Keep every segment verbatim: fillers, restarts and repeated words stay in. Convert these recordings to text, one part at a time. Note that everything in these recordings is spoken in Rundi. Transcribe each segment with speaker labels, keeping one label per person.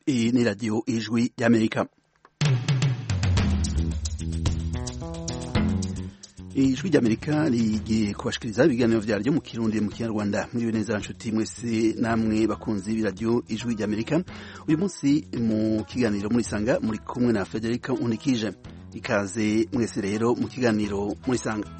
Speaker 1: Iyi ni radiyo ijwi y'Amerika. Ijwi ry'Amerika rigiye kubashikiriza ibiganiro vyaryo mu Kirundi mu Kinyarwanda. Muri neza nshuti mwese namwe bakunzi b'iradiyo ijwi ry'Amerika. Uyu munsi mu kiganiro muri sanga muri kumwe na Federica Unikije. Ikaze mwese rero mu kiganiro muri sanga.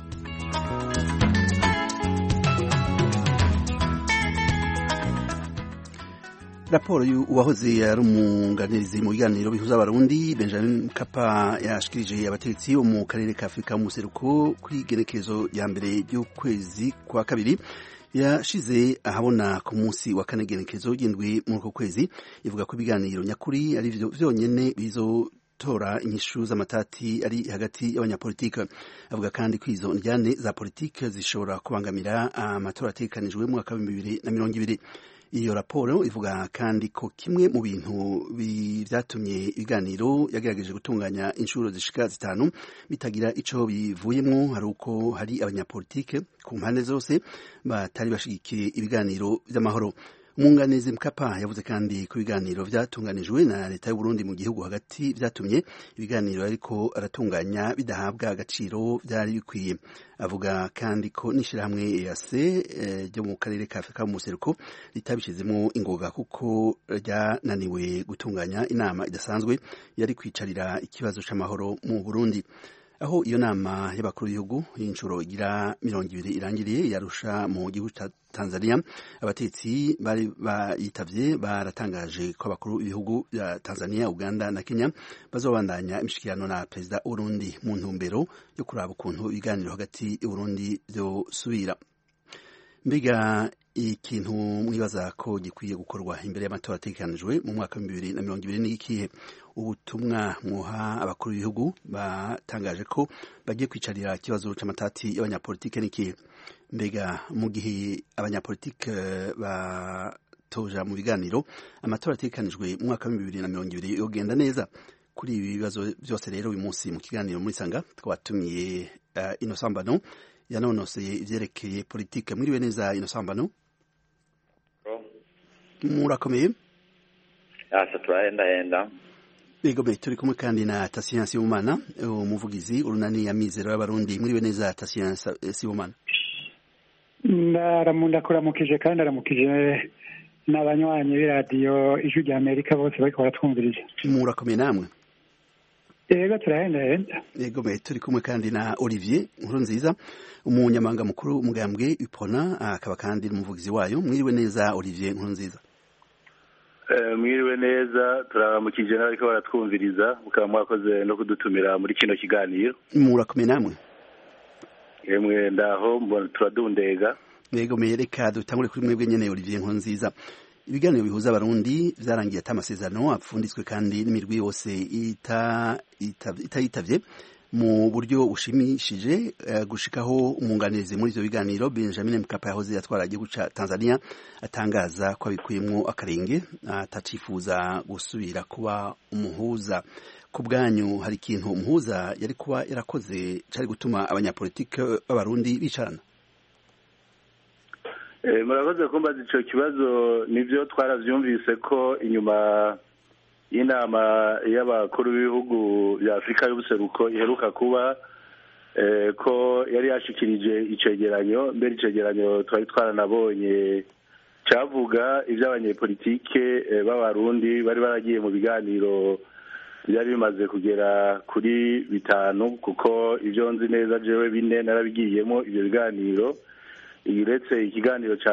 Speaker 1: Raporo y'uwahoze ari umunganirizi mu biganiro bihuza abarundi Benjamin Mkapa yashikirije abategetsi bo mu karere ka Afrika mu seruko kw'igenekezo ya mbere y'ukwezi kwa kabiri yashize ahabona ku munsi wa kane genekezo y'indwi muri uko kwezi ivuga ko ibiganiro nyakuri ari vyo vyonyene bizo tora inyishu z'amatati ari hagati y'abanyapolitike. Avuga kandi ko izo njyane za politike zishobora kubangamira amatora ategekanijwe mu mwaka wa bibiri na mirongo ibiri. Iyo raporo ivuga kandi ko kimwe mu bintu vyatumye ibiganiro yagerageje gutunganya inshuro zishika zitanu bitagira ico bivuyemwo hari uko hari abanyapolitike ku mpande zose batari bashigikiye ibiganiro vy'amahoro. Umunganizi Mkapa yavuze kandi ko ibiganiro vyatunganijwe na leta y'u Burundi mu gihugu hagati vyatumye ibiganiro ariko aratunganya bidahabwa agaciro vyari bikwiye. Avuga kandi ko n'ishirahamwe E A C ryo mu karere ka Afrika mu seruko ritabishizemo ingoga kuko ryananiwe gutunganya inama idasanzwe yari kwicarira ikibazo c'amahoro mu Burundi. Aho iyo nama y'abakuru b'ibihugu y'inshuro igira mirongo ibiri irangiriye yarusha mu gihugu ca Tanzania, abatetsi bari bayitavye baratangaje ko abakuru b'ibihugu ya Tanzania, Uganda na Kenya bazobandanya imishikirano na perezida w'Uburundi mu ntumbero yo kuraba ukuntu ibiganiro hagati y'Uburundi vyosubira. Mbega ikintu mwibaza ko gikwiye gukorwa imbere y'amatora ategekanijwe mu mwaka wa bibiri na mirongo ibiri n'ikihe? Ubutumwa mwoha abakuru b'ibihugu batangaje ko bagiye kwicarira ikibazo c'amatati y'abanyapolitike n'ikihe? Mbega mu gihe abanyapolitike batoja mu biganiro amatora ategekanijwe mu mwaka wa bibiri na mirongo ibiri yogenda neza? Kuri ibi bibazo byose rero uyu munsi mu kiganiro muri sanga twatumiye uh, Innocent Mbano yanonoseye ivyerekeye politike. Mwiriwe neza Innocent Mbano? Murakomeye?
Speaker 2: Asa turahendahenda.
Speaker 1: Yego me turi kumwe kandi na Tatien Sibomana umuvugizi urunani ya mizero y'abarundi. Mwiriwe neza Tatien Sibomana?
Speaker 3: Ndaramunda kuramukije kandi aramukije n'abanywanyi b'iradiyo ijwi ry'Amerika bose bariko baratwumviriza.
Speaker 1: Murakomeye namwe?
Speaker 3: Yego turahendahenda.
Speaker 1: Yego me turi kumwe kandi na Olivier Nkurunziza umunyamabanga mukuru umugambwe Ipona akaba kandi n'umuvugizi wayo. Mwiriwe neza Olivier Nkurunziza?
Speaker 2: Mwiriwe neza turaramukije n'abariko baratwumviriza mukaba mwakoze no kudutumira muri kino kiganiro.
Speaker 1: Murakomeye namwe?
Speaker 2: Yemwe ndaho mbona turadundega.
Speaker 1: Yego me reka dutangure kuri mwebwe nyene Olivier Nkurunziza. Ibiganiro bihuza abarundi vyarangiye ata amasezerano apfunditswe kandi n'imirwi yose ita itayitavye ita mu buryo bushimishije uh, gushikaho umunganizi muri ivyo biganiro Benjamin Mkapa yahoze yatwara igihugu ca Tanzania atangaza ko abikuyemwo akarenge atacifuza gusubira kuba umuhuza. Ku bwanyu hari ikintu umuhuza yari kuba yarakoze cari gutuma abanyapolitike b'abarundi bicarana?
Speaker 2: Eh murakoze kumbaza ico kibazo. Nivyo twaravyumvise ko inyuma y'inama y'abakuru b'ibihugu bya Afrika y'ubuseruko iheruka kuba eh, ko yari yashikirije icegeranyo. Mbere icegeranyo twari twaranabonye cavuga ivy'abanyepolitike eh, b'abarundi bari baragiye mu biganiro byari bimaze kugera kuri bitanu, kuko ivyo nzi neza jewe bine narabigiyemo ivyo biganiro. Uretse ikiganiro ca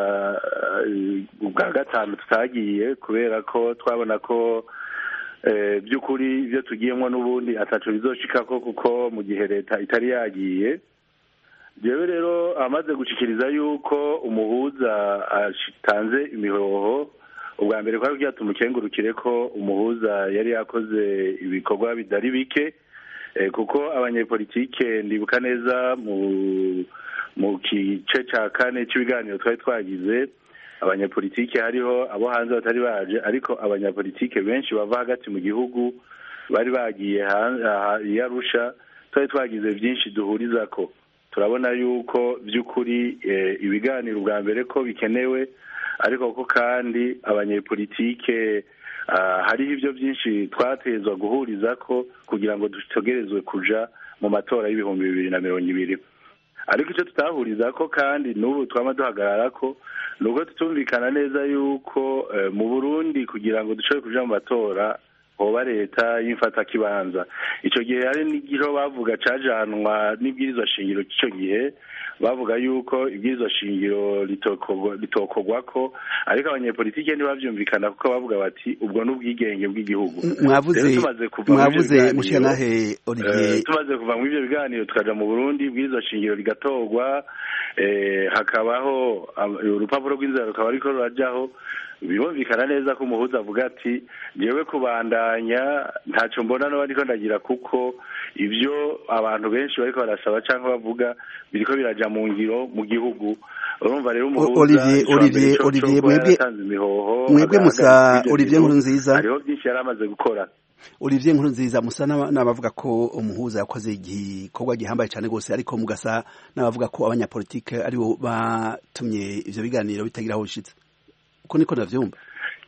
Speaker 2: bwa gatanu tutagiye kubera ko twabona ko eh, by'ukuri ivyo tugiyemwo n'ubundi ataco bizoshikako kuko mu gihe leta itari yagiye. Jewe rero amaze gushikiriza yuko umuhuza atanze imihoho, ubwa mbere kwari kugira tumukengurukire ko umuhuza yari yakoze ibikorwa bidari bike eh, kuko abanyepolitike ndibuka neza mu mu kice ca kane cy'ibiganiro twari twagize abanyapolitike hariho abo hanze batari baje, ariko abanyapolitike benshi bava hagati mu gihugu bari bagiye Arusha. Twari twagize byinshi duhurizako. Turabona yuko by'ukuri e, ibiganiro bwa mbere ko bikenewe, ariko ko kandi abanyepolitike hariho ibyo byinshi twatezwa guhuriza ko kugira ngo dutegerezwe kuja mu matora y'ibihumbi bibiri na mirongo ibiri. Ariko icyo tutahuriza ko kandi n'ubu twama duhagarara ko nuko tutumvikana neza yuko mu Burundi kugira ngo dushobore kuja mu matora hoba leta y'imfata kibanza. Ico gihe hari n'igiro bavuga cajanwa n'ibwirizwa shingiro cy'ico gihe bavuga yuko ibwirizwa shingiro litokogwa ko, ariko abanyepolitike ntibavyumvikana kuko bavuga bati ubwo n'ubwigenge bw'igihugu.
Speaker 1: Mwavuze mwavuze mushanahe Olivier,
Speaker 2: tumaze kuva mu ivyo biganiro tukaja mu Burundi ibwirizwa shingiro ligatogwa, eh, hakabaho urupapuro rw'inzira rukaba ariko rurajaho. Birumvikana neza ko umuhuza avuga ati jewe kubandanya ntacyo mbona no bariko ndagira kuko ivyo abantu benshi bariko barasaba canke bavuga biriko biraja mu ngiro mu gihugu. Urumva rero umuhuza
Speaker 1: Olivier Olivier Olivier mwebwe mwebwe musa Olivier Nkurunziza
Speaker 2: hariho byinshi yaramaze gukora.
Speaker 1: Olivier Nkurunziza musa n'abavuga ko umuhuza yakoze igikorwa gihambaye cyane gose, ariko mugasa n'abavuga ko abanyapolitike aribo batumye ivyo biganiro bitagira aho bishitse. Uko niko navyumva.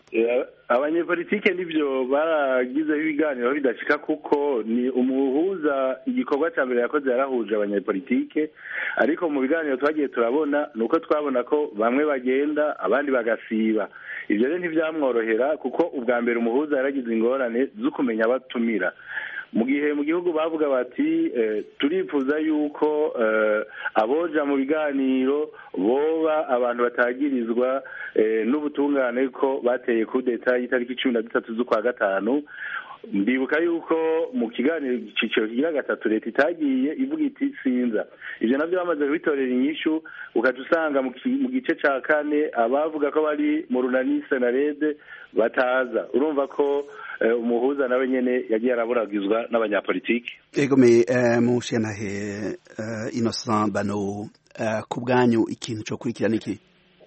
Speaker 2: Abanyepolitike nivyo baragize ibiganiro bidashika kuko ni umuhuza igikorwa cya mbere yakoze yarahuje abanyepolitike, ariko mu biganiro twagiye turabona nuko twabona ko bamwe bagenda abandi bagasiba. Ivyo rero ntivyamworohera kuko ubwa mbere umuhuza yaragize ingorane zo kumenya abatumira. Mu gihe mu gihugu bavuga bati eh, turifuza yuko eh, aboja mu biganiro boba abantu batagirizwa eh, n'ubutungane ko bateye kudeta y'itariki cumi na zitatu z'ukwa gatanu. Ndibuka yuko mu kiganiro ciciro kigira gatatu leta itagiye ivuga iti sinza. Ivyo navyo bamaze kubitorera inyishu, ukaca usanga mu gice ca kane abavuga ko bari mu runani senarede bataza. Urumva ko uh, umuhuza nawe nyene yagiye araburagizwa n'abanyapolitiki.
Speaker 1: Ego me uh, mushanahe uh, Innocent Bano, uh, ku bwanyu ikintu cyo kurikira niki?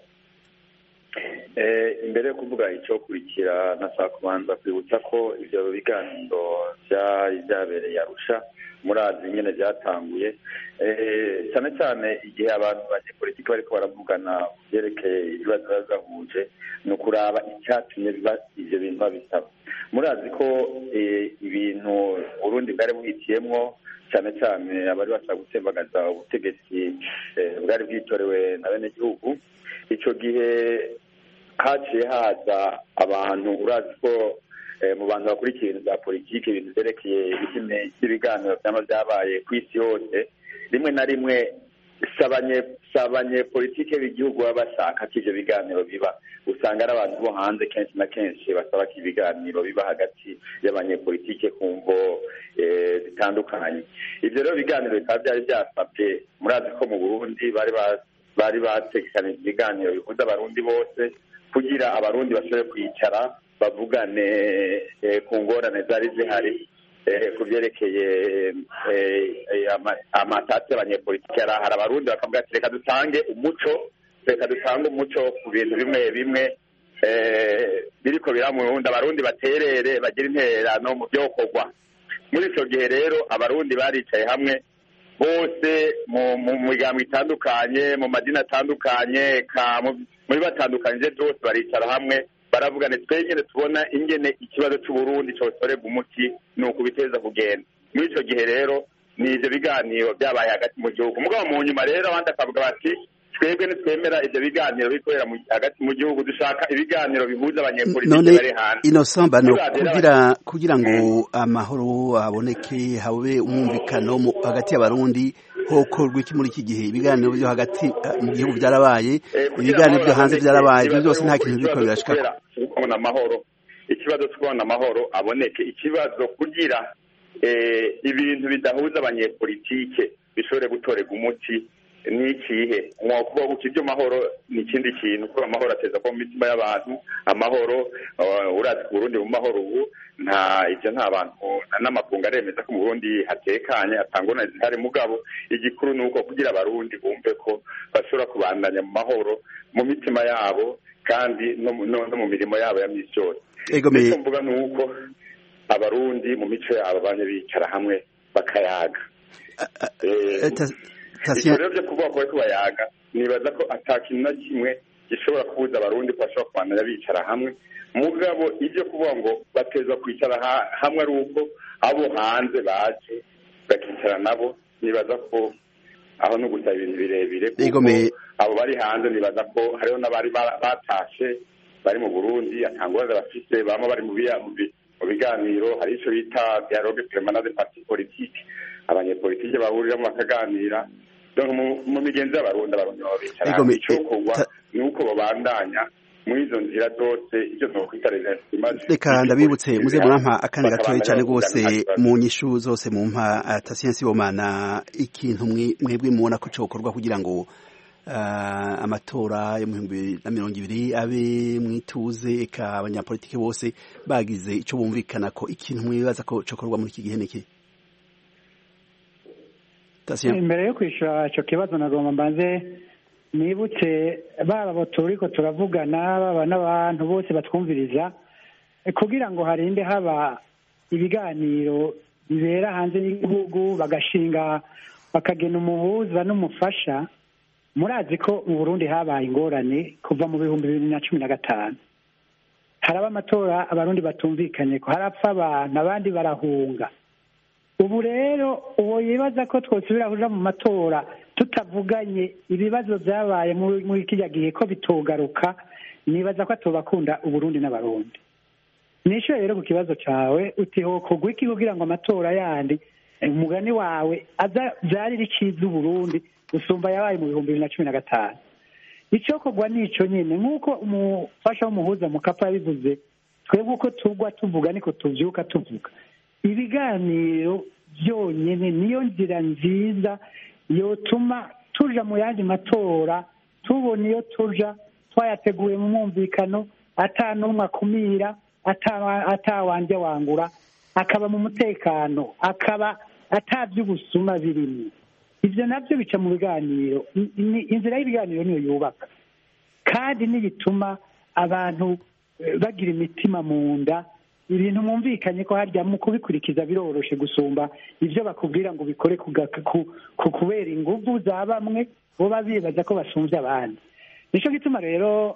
Speaker 4: Eh, imbere yo kuvuga icyo kurikira nashaka kubanza kwibutsa ko ivyo biganiro byabereye Arusha murazi nyene byatanguye eh cyane cyane igihe abantu banyepolitiki bariko baravugana byerekeye ibibazo bazahuje no kuraba icyatumye biba ivyo bintu babisaba. Murazi ko eh, ibintu Burundi bwari bwitiyemwo cyane cyane abari bashaka gutembagaza ubutegetsi eh, bwari bwitorewe na bene gihugu. Ico gihe haciye haza abantu urazi ko eh, mu bantu bakurikiye ibintu bya politiki ibintu byerekeye ibitime by'ibiganiro byama byabaye ku isi yose, rimwe na rimwe sabanye sabanye politike b'igihugu baba bashaka ko ivyo biganiro biba, usanga ari abantu bo hanze kenshi na kenshi basaba ko ibiganiro biba hagati y'abanyepolitike ku mvo eh, zitandukanye. Ivyo rero biganiro bikaba byari byasabye, murazi ko mu Burundi bari bari bategekanije ibiganiro bihuza abarundi bose kugira abarundi bashobore kwicara bavugane eh, ku ngorane zari zihari eh, ku byerekeye eh, amatate y'abanyepolitiki. Hari abarundi bakavuga ati reka dutange umuco reka dutange umuco ku bintu bimwe bimwe eh, biriko bira mu Burundi, abarundi baterere bagira intererano mu byokorwa. Muri ico gihe rero abarundi baricaye hamwe bose mu migambo itandukanye mu madini atandukanye muri batandukanye byose baricara hamwe baravugane twegene tubona ingene ikibazo cy'u Burundi cyotorega umuti nuko biteza kugenda. Muri ico gihe rero ni ivyo biganiro byabaye hagati mu gihugu, mugabo mu nyuma rero abandi akavuga bati twebwe ntitwemera ivyo biganiro bikorera hagati mu gihugu, dushaka ibiganiro bihuza abanyepolitiki bari hanze.
Speaker 1: Innocent Bano, kugira kugira ngo amahoro aboneke habe umwumvikano hagati y'abarundi hokorwa iki muri iki gihe? Ibiganiro byo hagati mu gihugu byarabaye, ibiganiro byo hanze byarabaye, ibyo byose nta kintu biko birashika
Speaker 4: kubona amahoro. Ikibazo cyo kubona amahoro aboneke, ikibazo kugira eh ibintu bidahuza abanyepolitike bishobore gutorega umuti ni ikihe? Mwakuvuga ko ibyo mahoro ni ikindi kintu, ko amahoro ateza ko mu mitima y'abantu, amahoro urazi ku Burundi mu mahoro ubu nta ivyo nta bantu n'amakunga aremeza ko mu Burundi hatekanye atangona zihari, mugabo igikuru nuko kugira abarundi bumve ko bashobora kubandanya mu mahoro mu mitima yabo kandi no, no, no mu mirimo yabo ya misi yose. Ego mvuga nuko abarundi mu mico yabo banye bicara hamwe bakayaga. Eh Ivyo rero byo kuvuga ko bayaga nibaza ko atakintu na kimwe gishobora kubuza abarundi ko bashobora kubandanya bicara hamwe mugabo ibyo kuvuga ngo bateza kwicara hamwe ari uko abo hanze baje bakicara nabo nibaza ko aho no gusaba ibintu birebire kuko abo bari hanze nibaza ko hariho n'abari batashe bari mu Burundi atangwaza bafite bama bari mu mu biganiro hari ico bita dialogue permanent de parti politique abanyepolitike bahuriramo bakaganira donc mu migenzi y'abarundi abarundi babicara ico kugwa nuko babandanya muri izo nzira zose ivyo twokwitariza imaze
Speaker 1: reka ndabibutse muze murampa akandi gatoya cyane rwose mu nyishu zose mu mpa Tatien Sibomana ikintu mwebwe mubona ko cokorwa kugira ngo Uh, amatora yo mu bihumbi bibiri na mirongo ibiri abe mwituze eka abanyapolitike bose bagize ico bumvikana ko ikintu mwibaza ko cokorwa muri iki gihe niki
Speaker 3: imbere yo kwishura ico kibazo nagomba mbanze nibutse baba bo turiko turavugana baba n'abantu bose batwumviriza kugira ngo harinde haba ibiganiro bibera hanze y'igihugu bagashinga bakagena umuhuza n'umufasha. Murazi ko mu Burundi habaye ingorane kuva mu bihumbi bibiri na cumi na gatanu haraba amatora abarundi batumvikanye ko harapfa abantu abandi barahunga. Ubu rero uwo yibaza ko twosubira kuja mu matora tutavuganye ibibazo byabaye muri kijya gihe ko bitogaruka, nibaza ko atobakunda Uburundi n'abarundi. Nisho rero ku kibazo cawe uti ho kugwa iki kugira ngo amatora yandi umugani wawe aza byari rikiza Uburundi usumba yabaye mu bihumbi bibiri na cumi na gatanu. Icyo kugwa nico nyene nk'uko umufasha w'umuhuza mu kapa yabivuze, twebwe uko tugwa tuvuga niko tuvyuka tuvuga. Ibiganiro byonyene niyo nzira nziza yotuma tuja mu yandi matora tubona iyo tuja twayateguye mu mwumvikano atanumwe akumira atawanje wangura akaba mu mutekano akaba atavy'ubusuma birimo. Ivyo navyo bica mu biganiro. Inzira y'ibiganiro niyo yubaka kandi nibituma abantu bagira imitima mu nda, ibintu mwumvikanye ko harya mu kubikurikiza biroroshe gusumba ivyo bakubwira ngo bikore ku kubera inguvu za bamwe bo babibaza ko basumvye abandi. Nico gituma rero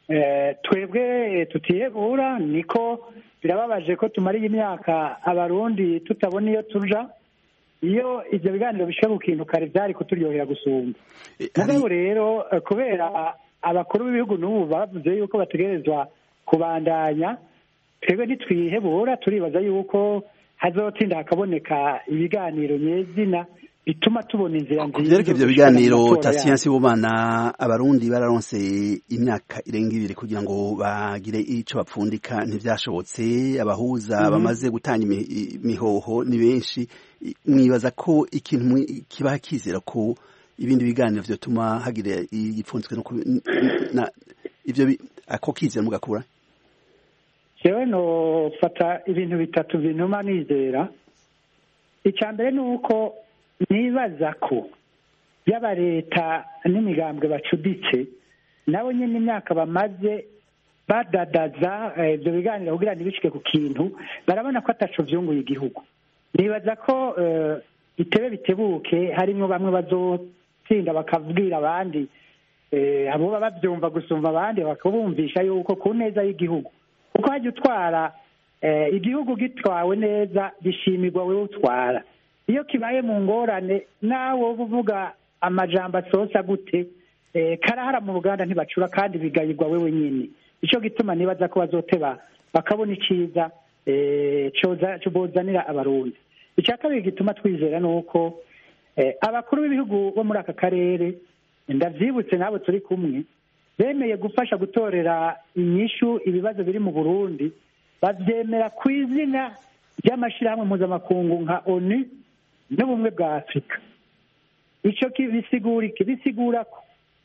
Speaker 3: twebwe tutiyebura, niko birababaje ko tumariye imyaka abarundi tutabona iyo tuja. Iyo ivyo biganiro bishaka gukintu kare vyari kuturyohera gusumba. Mugabo rero kubera abakuru b'ibihugu n'ubu bavuze yuko bategerezwa kubandanya, twebwe ntitwihebura, turibaza yuko hazotinda hakaboneka ibiganiro nyezina bituma tubona inzira nziza.
Speaker 1: Rero ivyo biganiro Tatien Sibomana abarundi bararonse imyaka irenga ibiri kugira ngo bagire ico bapfundika, ntivyashobotse. Abahuza mm -hmm. bamaze gutanga imihoho ni benshi. Mwibaza ko ikintu kibaha kizera ko ibindi biganiro vyotuma hagira igipfunzwe no na ivyo ako kizera mugakura?
Speaker 3: Jewe no fata ibintu bitatu bintuma nizera. Icambere nuko nibaza ko yaba leta n'imigambwe bacuditse nabo nyene imyaka bamaze badadaza ivyo biganiro kugira ntibishike ku kintu, barabona ko ataco vyunguye igihugu. Nibaza ko itebe bitebuke harimo bamwe bazotsinda bakabwira abandi abo babyumva gusumva abandi bakabumvisha yuko ku neza y'igihugu, kuko hajya utwara igihugu gitwawe neza bishimirwa wewe utwara. Iyo kibaye mu ngorane nawe uvuga amajambo asosa gute karahara mu Ruganda ntibacura kandi bigayirwa wewe nyine. Ico gituma nibaza ko bazoteba bakabona iciza coza cubozanira abarundi. Icya kabiri gituma twizera nuko abakuru b'ibihugu bo muri aka karere, ndavyibutse nabo turi kumwe, bemeye gufasha gutorera inyishu ibibazo biri mu Burundi, bavyemera ku izina ry'amashirahamwe mpuzamakungu nka ONU n'ubumwe bwa Afurika. Ico kibisigura iki? Bisigura ko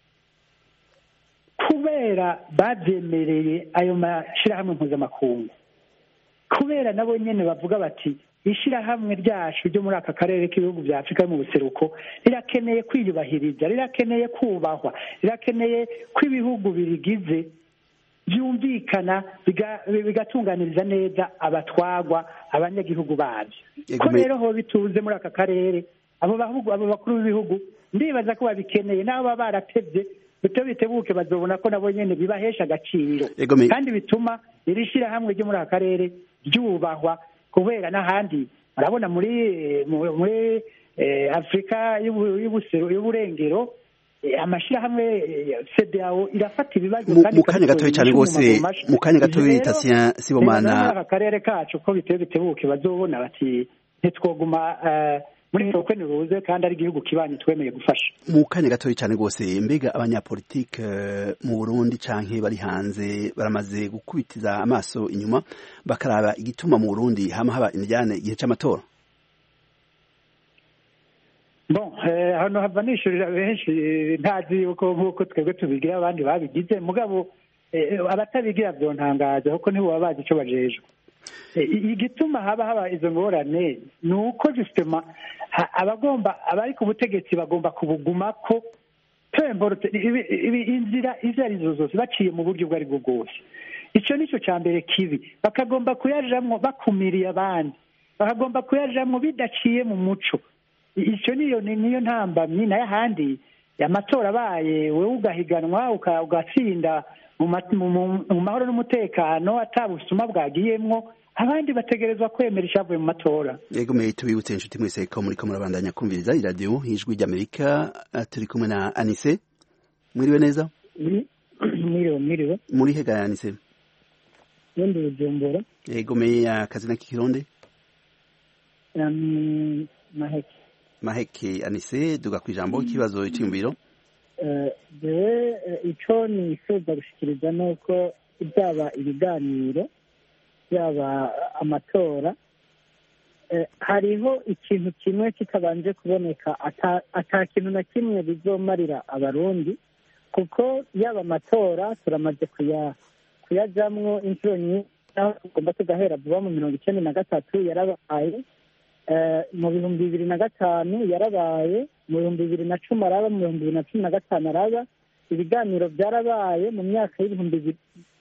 Speaker 3: kubera bavyemereye ayo mashirahamwe mpuzamakungu, kubera nabo nyene bavuga bati ishirahamwe ryacu ryo muri aka karere k'ibihugu vya Afurika mu buseruko rirakeneye kwiyubahiriza, rirakeneye kubahwa, rirakeneye ko ibihugu birigize byumvikana bigatunganiriza neza abatwagwa abanyagihugu babyo. Ko rero ho bituze muri aka karere abo bahugu abo bakuru b'ibihugu ndibaza ko babikeneye nabo baba baratevye bityo bitebuke bazobona ko nabo nyene bibahesha agaciro kandi bituma iri shirahamwe ryo muri aka karere ryubahwa kubera n'ahandi urabona muri muri Afrika y'uburengero amashirahamwe C D A O irafata ibibazo
Speaker 1: kandi mu kanya gatoyi cyane gose mu kanya gatoyi Tatien Sibomana
Speaker 3: aka karere kacu ko biteye bitebuke bazobona bati ntitwoguma muri tokwe niruze kandi ari igihugu kibanye twemeye gufasha
Speaker 1: mu kanya gatoyi cyane gose mbega abanyapolitike mu Burundi canke bari hanze baramaze gukubitiza amaso inyuma bakaraba igituma mu Burundi hama haba injyane igihe c'amatora.
Speaker 3: Bon, hano hava nishurira benshi ntazi yuko nk'uko twebwe tubigira abandi babigize mugabo abatabigira vyontangaza kuko nibo baba bazi ico bajejwe. Igituma haba haba izo ngorane ni uko justement abagomba abari ku butegetsi bagomba kubugumako pemborte inzira izo arizo zose baciye mu buryo bwari bwo bwose. Ico nico ca mbere kibi bakagomba kuyajamwo bakumiriye abandi bakagomba kuyajamwo bidaciye mu muco. Icyo niyo niyo ntambamyi nayo ahandi amatora abaye wowe ugahiganwa ugatsinda mu mahoro n'umutekano atabusuma bwagiyemwo abandi bategerezwa kwemera icyavuye mu matora.
Speaker 1: Yego mwe tubibutse inshuti mwese ko muri ko murabandanya kumviriza iradiyo ijwi ry'Amerika turi kumwe na Anise. Mwiriwe neza?
Speaker 5: Mwiriwe mwiriwe.
Speaker 1: Muri hega ya Anise?
Speaker 5: Ndi Bujumbura.
Speaker 1: Yego mwe akazi na kikironde?
Speaker 5: Um Maheke.
Speaker 1: Maheke Anise duga kwijambo kibazo cy'imbiro.
Speaker 5: Eh de ico ni ifuza gushikiriza nuko byaba ibiganiro byaba amatora eh, hariho ikintu kimwe kitabanje kuboneka ata, ata kintu na kimwe bizomarira abarundi kuko yaba amatora turamaze kuya kuyajamwo inshuro nyinshi naho tugomba tugahera vuba mu mirongo icenda na gatatu yarabaye mu bihumbi bibiri na gatanu yarabaye mu bihumbi bibiri na cumi araba mu bihumbi bibiri na cumi na gatanu araba ibiganiro byarabaye mu myaka y'ibihumbi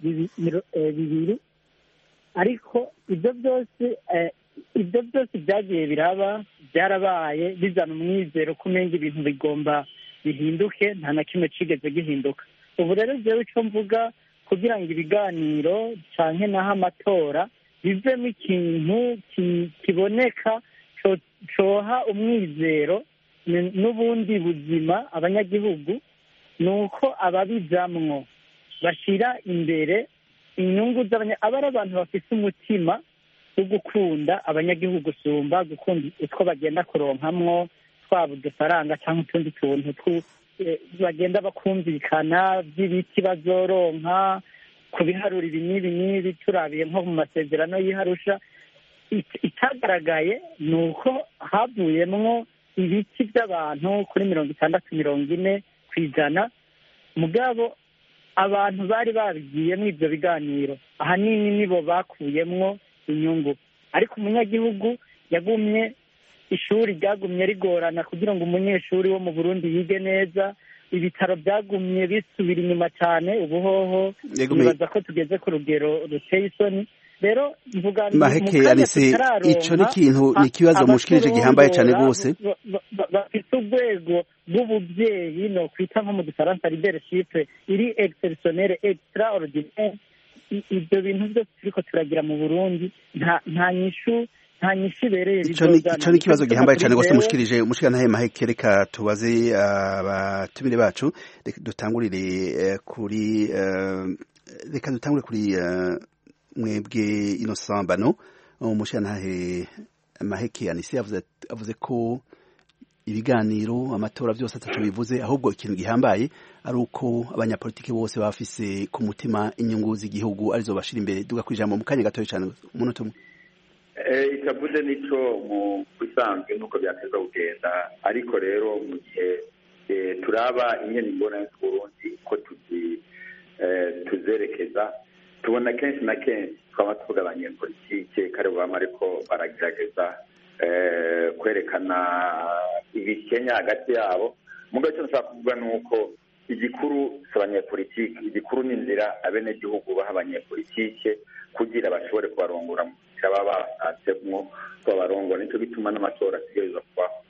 Speaker 5: bibiri ariko ibyo byose ibyo byose byagiye biraba byarabaye bizana umwizero ko umenga ibintu bigomba bihinduke nta na kimwe cigeze gihinduka. Ubu rero jewe ico mvuga kugira ngo ibiganiro canke naho amatora bivemo ikintu kiboneka coha umwizero n'ubundi buzima abanyagihugu nuko ababijamwo bashira imbere inyungu z'abanya abari abantu bafise umutima wo gukunda abanyagihugu gusumba gukunda utwo bagenda kuronkamwo twaba udufaranga cyangwa utundi tuntu bagenda bakumvikana by'ibiti bazoronka kubiharura ibi n'ibi n'ibi turabiye nko mu masezerano y'Arusha. Itagaragaye ni uko havuyemwo ibiti by'abantu kuri mirongo itandatu mirongo ine ku ijana mugabo abantu bari babigiyemo ibyo biganiro ahanini nibo bakuyemwo inyungu ariko umunyagihugu yagumye ishuri ryagumye rigorana kugira ngo umunyeshuri wo mu Burundi yige neza ibitaro byagumye bisubira inyuma cyane ubuhoho nibaza ko tugeze ku rugero ruteye isoni rero mvuga
Speaker 1: Maheke Anise ico ni kintu ni kibazo mushikirije gihambaye cyane gose
Speaker 5: bafite urwego rw'ubuvyeyi no kwita nko mu gifaransa leadership iri exceptionnel extraordinaire ibyo bintu byose turiko turagira mu Burundi nta nta nyishu nta nyishu bereye
Speaker 1: bizozana ico ni kibazo gihambaye cyane gose mushikirije umushikana Maheke reka tubaze abatumire bacu dutangurire kuri reka dutangure kuri mwebwe Innocent Bano umushantahe Maheke Anise avuze avuze ko ibiganiro amatora byose ataco bivuze ahubwo ikintu gihambaye ari uko abanyapolitiki bose bafise ku mutima inyungu z'igihugu arizo bashira imbere duga kwijambo mu kanya gatoya cyane umunota umwe.
Speaker 4: Eh itavuze nico mu bisanzwe nuko byateza kugenda ariko rero mu gihe turaba ingene imbona y'Uburundi ko tuzi tuzerekeza tubona kenshi na kenshi twaba tuvuga abanyepolitike kare bama ariko baragerageza kwerekana ibikenya hagati yabo mugace nshaka kuvuga nuko igikuru s'abanyepolitike igikuru n'inzira abenegihugu baha abanyepolitike kugira bashobore kubarongora mu baba basatsemo kubarongora nico bituma n'amatora ategerezwa kubaho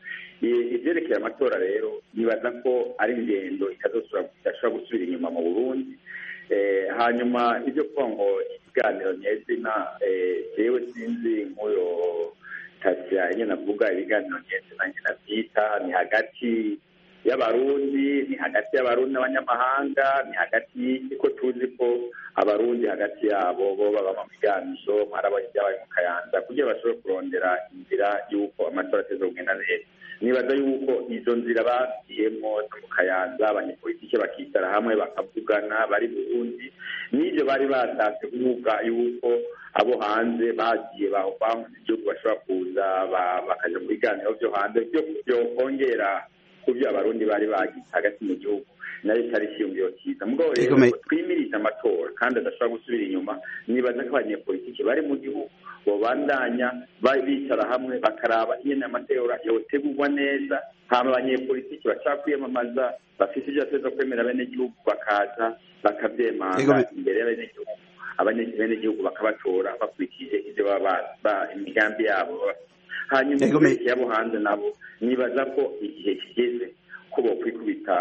Speaker 4: ivyerekeye amatora rero nibaza ko ari ingendo idashobora gusubira inyuma mu Burundi. Hanyuma ibyo kuvuga ngo ibiganiro nyezina jewe sinzi nk'uyo Tasia nyene avuga ibiganiro nyezina nyene avyita ni hagati y'abarundi ni hagati y'abarundi n'abanyamahanga ni hagati ko tuzi ko abarundi hagati yabo bo baba mu biganiro mwarabaye byabaye mu Kayanza kugira bashobore kurondera inzira y'uko amatora ateze kugenda neza. Nibaza yuko izo nzira bagiyemo mu Kayanza abanyepolitike bakicara hamwe bakavugana bari Burundi n'ibyo bari bashatse kuvuga yuko abo hanze bagiye bahubanga igihugu bashobora kuza bakaja mu biganiro byo hanze byo kongera kubyo abarundi bari bagize hagati mu gihugu nayo cyari cyiyumviro cyiza mugabo rero twimirije amatora kandi adashobora gusubira inyuma. Nibaza ko abanyepolitike bari mu gihugu bobandanya bicara hamwe bakaraba ingene amatora yotegurwa neza, hama abanyepolitike bashaka kwiyamamaza bafite ibyo bateza kwemera bene gihugu bakaza bakavyemanga imbere y'abene gihugu abene gihugu bakabatora bakurikije ibyo baba imigambi yabo. Hanyuma yabo hanze nabo nibaza ko igihe kigeze ko bokwikubita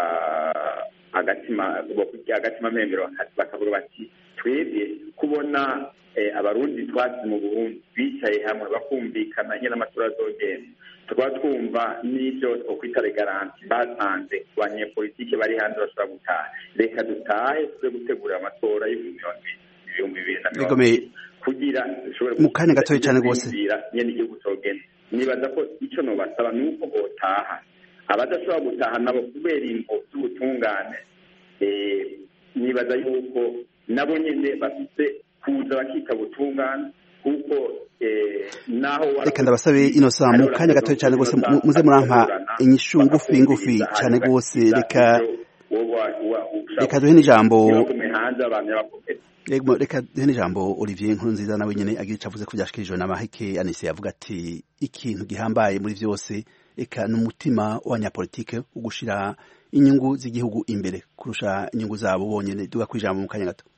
Speaker 4: agatima bokwikubita agatima membero bakavuga bati twebwe kubona abarundi twasi mu Burundi bicaye hamwe bakumvikana nyine amatora azogenda tukaba twumva n'ibyo twokwita garanti batanze ku banyepolitike bari hanze bashobora gutaha reka dutahe tuze gutegura amatora y'ibihumbi bibiri na mirongo ibiri kugira dushobore
Speaker 1: mu kanya gatoya cyane rwose
Speaker 4: nyine igihugu cogenda. Nibaza ko icyo nobasaba ni uko botaha abadashobora gutaha nabo kubera imvo z'ubutungane nibaza yuko nabo nyine bafite kuza bakita butungane kuko naho
Speaker 1: reka ndabasabe Innocent mu kanya gatoya cyane rwose muze murampa inyishu ngufi ngufi cyane rwose reka reka duhe n'ijambo reka duhe n'ijambo Olivier Nkurunziza nawe nyine agira icyo avuze ko byashikirijwe na Maheke Anise yavuga ati ikintu gihambaye muri byose eka n'umutima w'abanyapolitike wo gushira inyungu z'igihugu imbere kurusha inyungu zabo bonyene. Duga kwijambo mu kanya gato.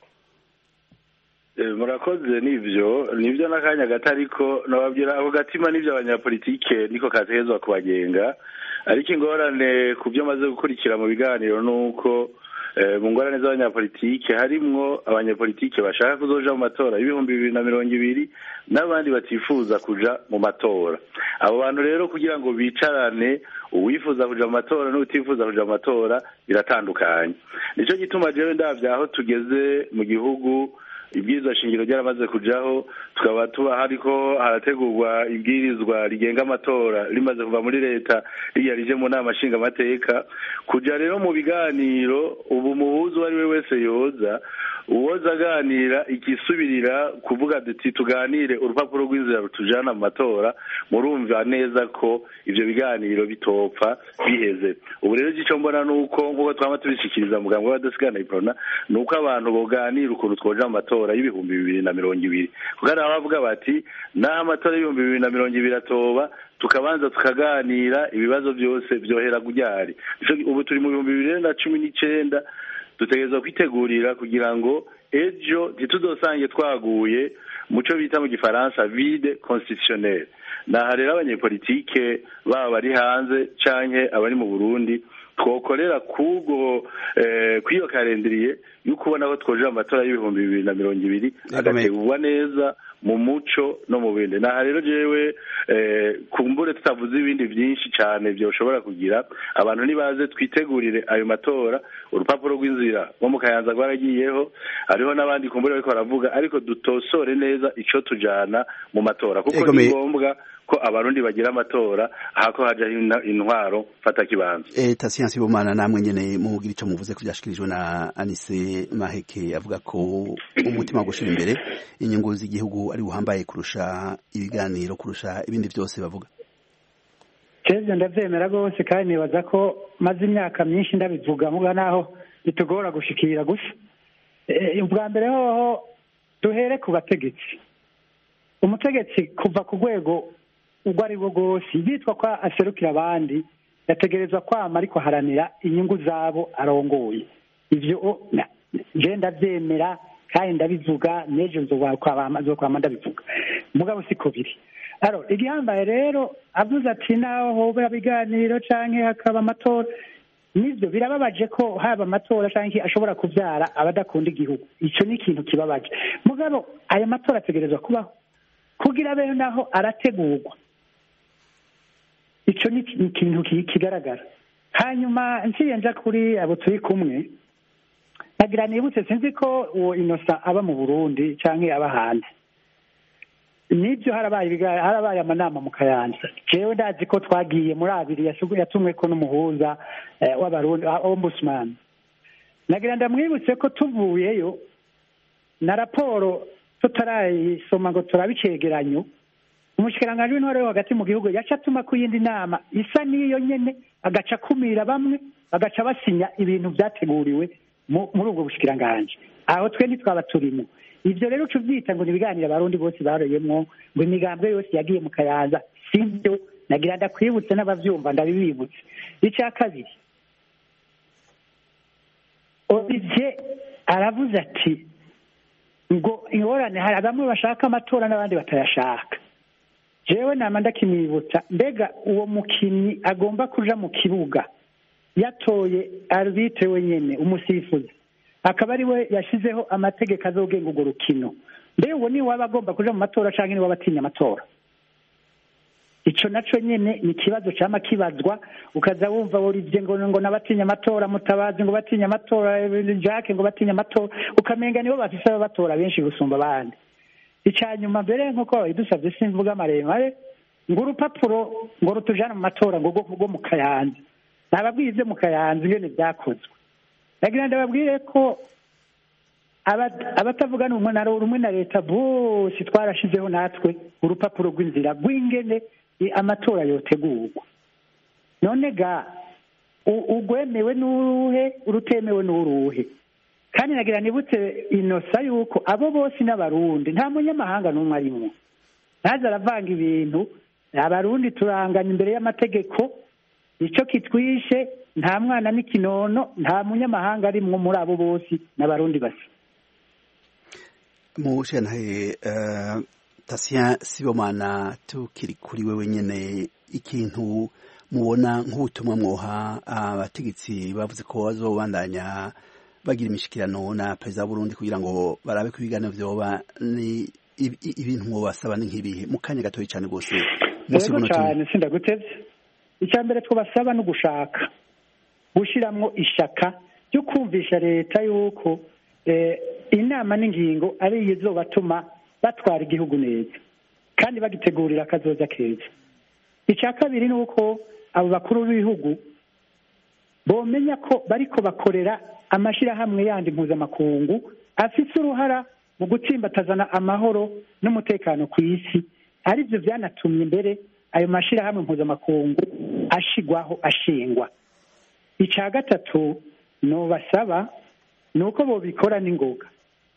Speaker 2: Murakoze nivyo nivyo nakanya gato ariko nababwira abo gatima nivyo abanyapolitike niko kategezwa kubagenga ariko ingorane ku byo maze gukurikira mu biganiro nuko mu ngorane z'abanyapolitike harimwo abanyapolitike bashaka kuzoja mu matora y'ibihumbi bibiri na mirongo ibiri n'abandi batifuza kuja mu matora. Abo bantu rero kugira ngo bicarane uwifuza kuja mu matora n'utifuza kuja mu matora biratandukanye. Nico gituma jewe ndavya aho tugeze mu gihugu ibwirizwa shingiro ryaramaze kujaho tukaba tuba hariko harategurwa ibwirizwa rigenga amatora rimaze kuva muri leta riya rije mu nama nshinga amateka kuja rero mu biganiro ubu muhuzo ari we wese yoza uwoza aganira ikisubirira kuvuga duti tuganire urupapuro rw'inzira rutujana mu matora murumva neza ko ivyo biganiro bitopfa biheze. Ubu rero gico mbona nuko nkuko twama tubishikiriza muganga w'abadasigana iprona nuko abantu boganira ukuntu twoja mu matora y'ibihumbi bibiri na mirongo ibiri kugana bavuga bati na amatora y'ibihumbi bibiri na mirongo ibiri atoba tukabanza tukaganira ibibazo byose byohera gujyari. Ubu turi mu bihumbi bibiri na cumi n'icenda dutegerezwa kwitegurira kugira ngo ejo ntituzosange twaguye muco bita mu gifaransa vide constitutionnel. Naha rero abanyepolitike baba bari hanze canke abari mu Burundi twokorera kubwo eh, kwiyo kalendriye yuko ubona ko twoje amatora y'ibihumbi bibiri na mirongo ibiri agategurwa neza mu muco no mu bindi. Naha rero jewe eh, kumbure tutavuze ibindi byinshi cyane byoshobora kugira abantu nibaze twitegurire ayo matora urupapuro rw'inzira wo mu Kayanza rwaragiyeho hariho n'abandi kumbure bariko baravuga ariko dutosore neza ico tujana mu matora kuko ni ngombwa ko abarundi bagira amatora ahako haja intwaro fata kibanza.
Speaker 1: Eh Tasia Sibomana namwe nyene mugira ico muvuze kubyashikirijwe na Anise Maheke avuga ko umutima wo gushira imbere inyungu z'igihugu ari uhambaye kurusha ibiganiro kurusha ibindi byose bavuga.
Speaker 3: Keze ndavyemera gose kandi nibaza ko maze imyaka myinshi ndabivuga muga naho bitugora gushikira gusa. Eh ubwa mbere hoho duhere ku bategetsi. Umutegetsi kuva ku rwego ubwo ari bwo rwose yitwa ko aserukira abandi yategerezwa kwama ariko haranira inyungu zabo arongoye. Ivyo je ndavyemera kandi ndabivuga nejo nzokwama ndabivuga mugabo siko biri. aro igihambaye rero avuze ati naho hoba ibiganiro canke hakaba amatora nivyo birababaje ko haba amatora canke ashobora kuvyara abadakunda igihugu ico ni ikintu kibabaje mugabo aya matora ategerezwa kubaho kugira abeho naho arategurwa ico ni ikintu kigaragara hanyuma nciye nja kuri abo turi kumwe nagira nibutse sinzi ko uwo Innocent aba mu Burundi canke aba hanze nibyo harabaye harabaye amanama mu Kayanza jewe ndazi ko twagiye muri abiri yatumwe ko n'umuhuza w'abarundi ombudsman nagira ndamwibutse ko tuvuyeyo na raporo tutarayisoma ngo turabicegeranyo umushikiranganje w'intore yo hagati mu gihugu yaca atuma ku yindi nama isa niyo nyene agaca kumira bamwe bagaca basinya ibintu byateguriwe muri ubwo bushikiranganje aho twe ntitwaba turimo ivyo rero tuvyita ngo nibiganira abarundi bose baroyemwo ngo imigambwe yose yagiye mu Kayanza sivyo nagira ndakwibutse n'abavyumva ndabibibutse icya kabiri Olivier aravuze ati ngo ingorane hari bamwe bashaka amatora n'abandi batayashaka jewe nama ndakimwibutsa mbega uwo mukinyi agomba kuja mu kibuga yatoye arbitre wenyene umusifuzi akaba ari we yashizeho amategeko azogenga urwo rukino mbega uwo ni waba agomba kuja mu matora canke ni waba atinya amatora ico naco nyene ni ikibazo cama kibazwa ukaza wumva Olivier ngo ngo nabatinya amatora Mutabazi ngo batinya amatora Jacques ngo batinya amatora ukamenga nibo bafise abatora benshi gusumba abandi icanyuma mbere nkuko idusavye simvuga amaremare ngo urupapuro ngo rutujana mu matora ngo go mu Kayanza nababwize mu Kayanza ingene byakozwe nagira ndababwire ko abatavuga n'umwe na rumwe na leta bose twarashizeho natwe urupapuro rw'inzira rw'ingene amatora yotegurwa none ga ugwemewe n'uruhe urutemewe n'uruhe kandi nagira nibutse Innocent yuko abo bose n'abarundi nta munyamahanga n'umwe arimo naza aravanga ibintu abarundi turangana imbere y'amategeko ico kitwishe nta mwana n'ikinono nta munyamahanga arimwo muri abo bose n'abarundi basi
Speaker 1: mushenhaye uh, Tatien Sibomana tukiri kuri wewe nyene ikintu mubona nk'ubutumwa mwoha abategetsi bavuze ko bazobandanya bagira imishikirano na perezida w'Uburundi kugira ngo barabe ko ibiganiro vyoba ni ibintu mwobasaba ni nk'ibihe mu kanya gatoyi cyane gose
Speaker 3: musi buno cyane sindagutevye icyambere twabasaba no gushaka gushiramwo ishaka ryo kumvisha leta yuko eh, inama n'ingingo ari izobatuma batwara igihugu neza kandi bagitegurira akazoza keza icya kabiri ni uko abo bakuru b'ibihugu bomenya ko bariko bakorera amashirahamwe yandi mpuzamakungu afise uruhara mu gutsimbatazana amahoro n'umutekano ku isi arivyo vyanatumye imbere ayo mashirahamwe mpuzamakungu ashigwaho ashingwa icya gatatu no basaba nuko bobikora n'ingoga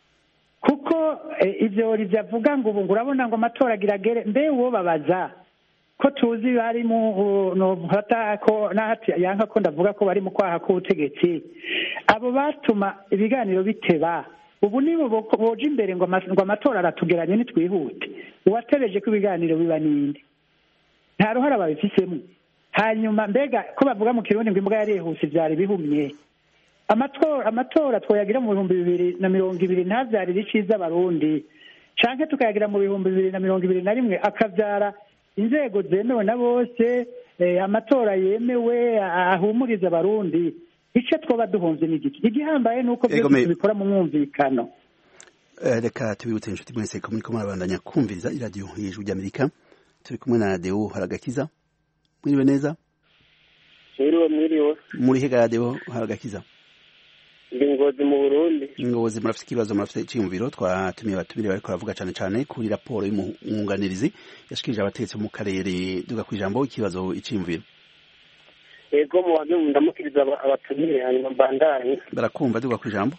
Speaker 3: kuko ivyo rivuga ngo ubu urabona ngo amatora agiragere mbe uwo babaza ko tuzi bari mu no hata ko nahati yanka ko ndavuga ko bari mu kwaha k'ubutegetsi abo batuma ibiganiro biteba ubu nibo boje imbere ngo amatora aratugeranye nitwihute uwatebeje ko ibiganiro biba ninde nta ruhara babifisemo hanyuma mbega ko bavuga mu kirundi ngo imbwa yarihuse vyari bihumye amatora amatora twoyagira mu bihumbi bibiri na mirongo ibiri ntavyarira iciza abarundi canke tukayagira mu bihumbi bibiri na mirongo ibiri na rimwe akavyara inzego zemewe na bose amatora yemewe ahumuriza abarundi ico twoba duhonze n'igiki igihambaye nuko byose tubikora mu mwumvikano
Speaker 1: reka tubibutse inshuti mwese ko muriko murabandanya kumviriza iradiyo y'ijwi ry'Amerika turi kumwe na Deo Haragakiza mwiriwe neza
Speaker 6: mwiriwe mwiriwe
Speaker 1: muri hega Radio Haragakiza
Speaker 6: ndi Ngozi mu Burundi
Speaker 1: Ngozi murafite ikibazo murafite iciyumviro twatumiye abatumire bariko baravuga cane cane kuri raporo y'umwunganirizi yashikirije abategetsi mu karere duga kwijambo ikibazo iciyumviro
Speaker 6: ego mu wanyu ndamukiriza abatumire hanyuma mbandanye
Speaker 1: barakumva duga kwijambo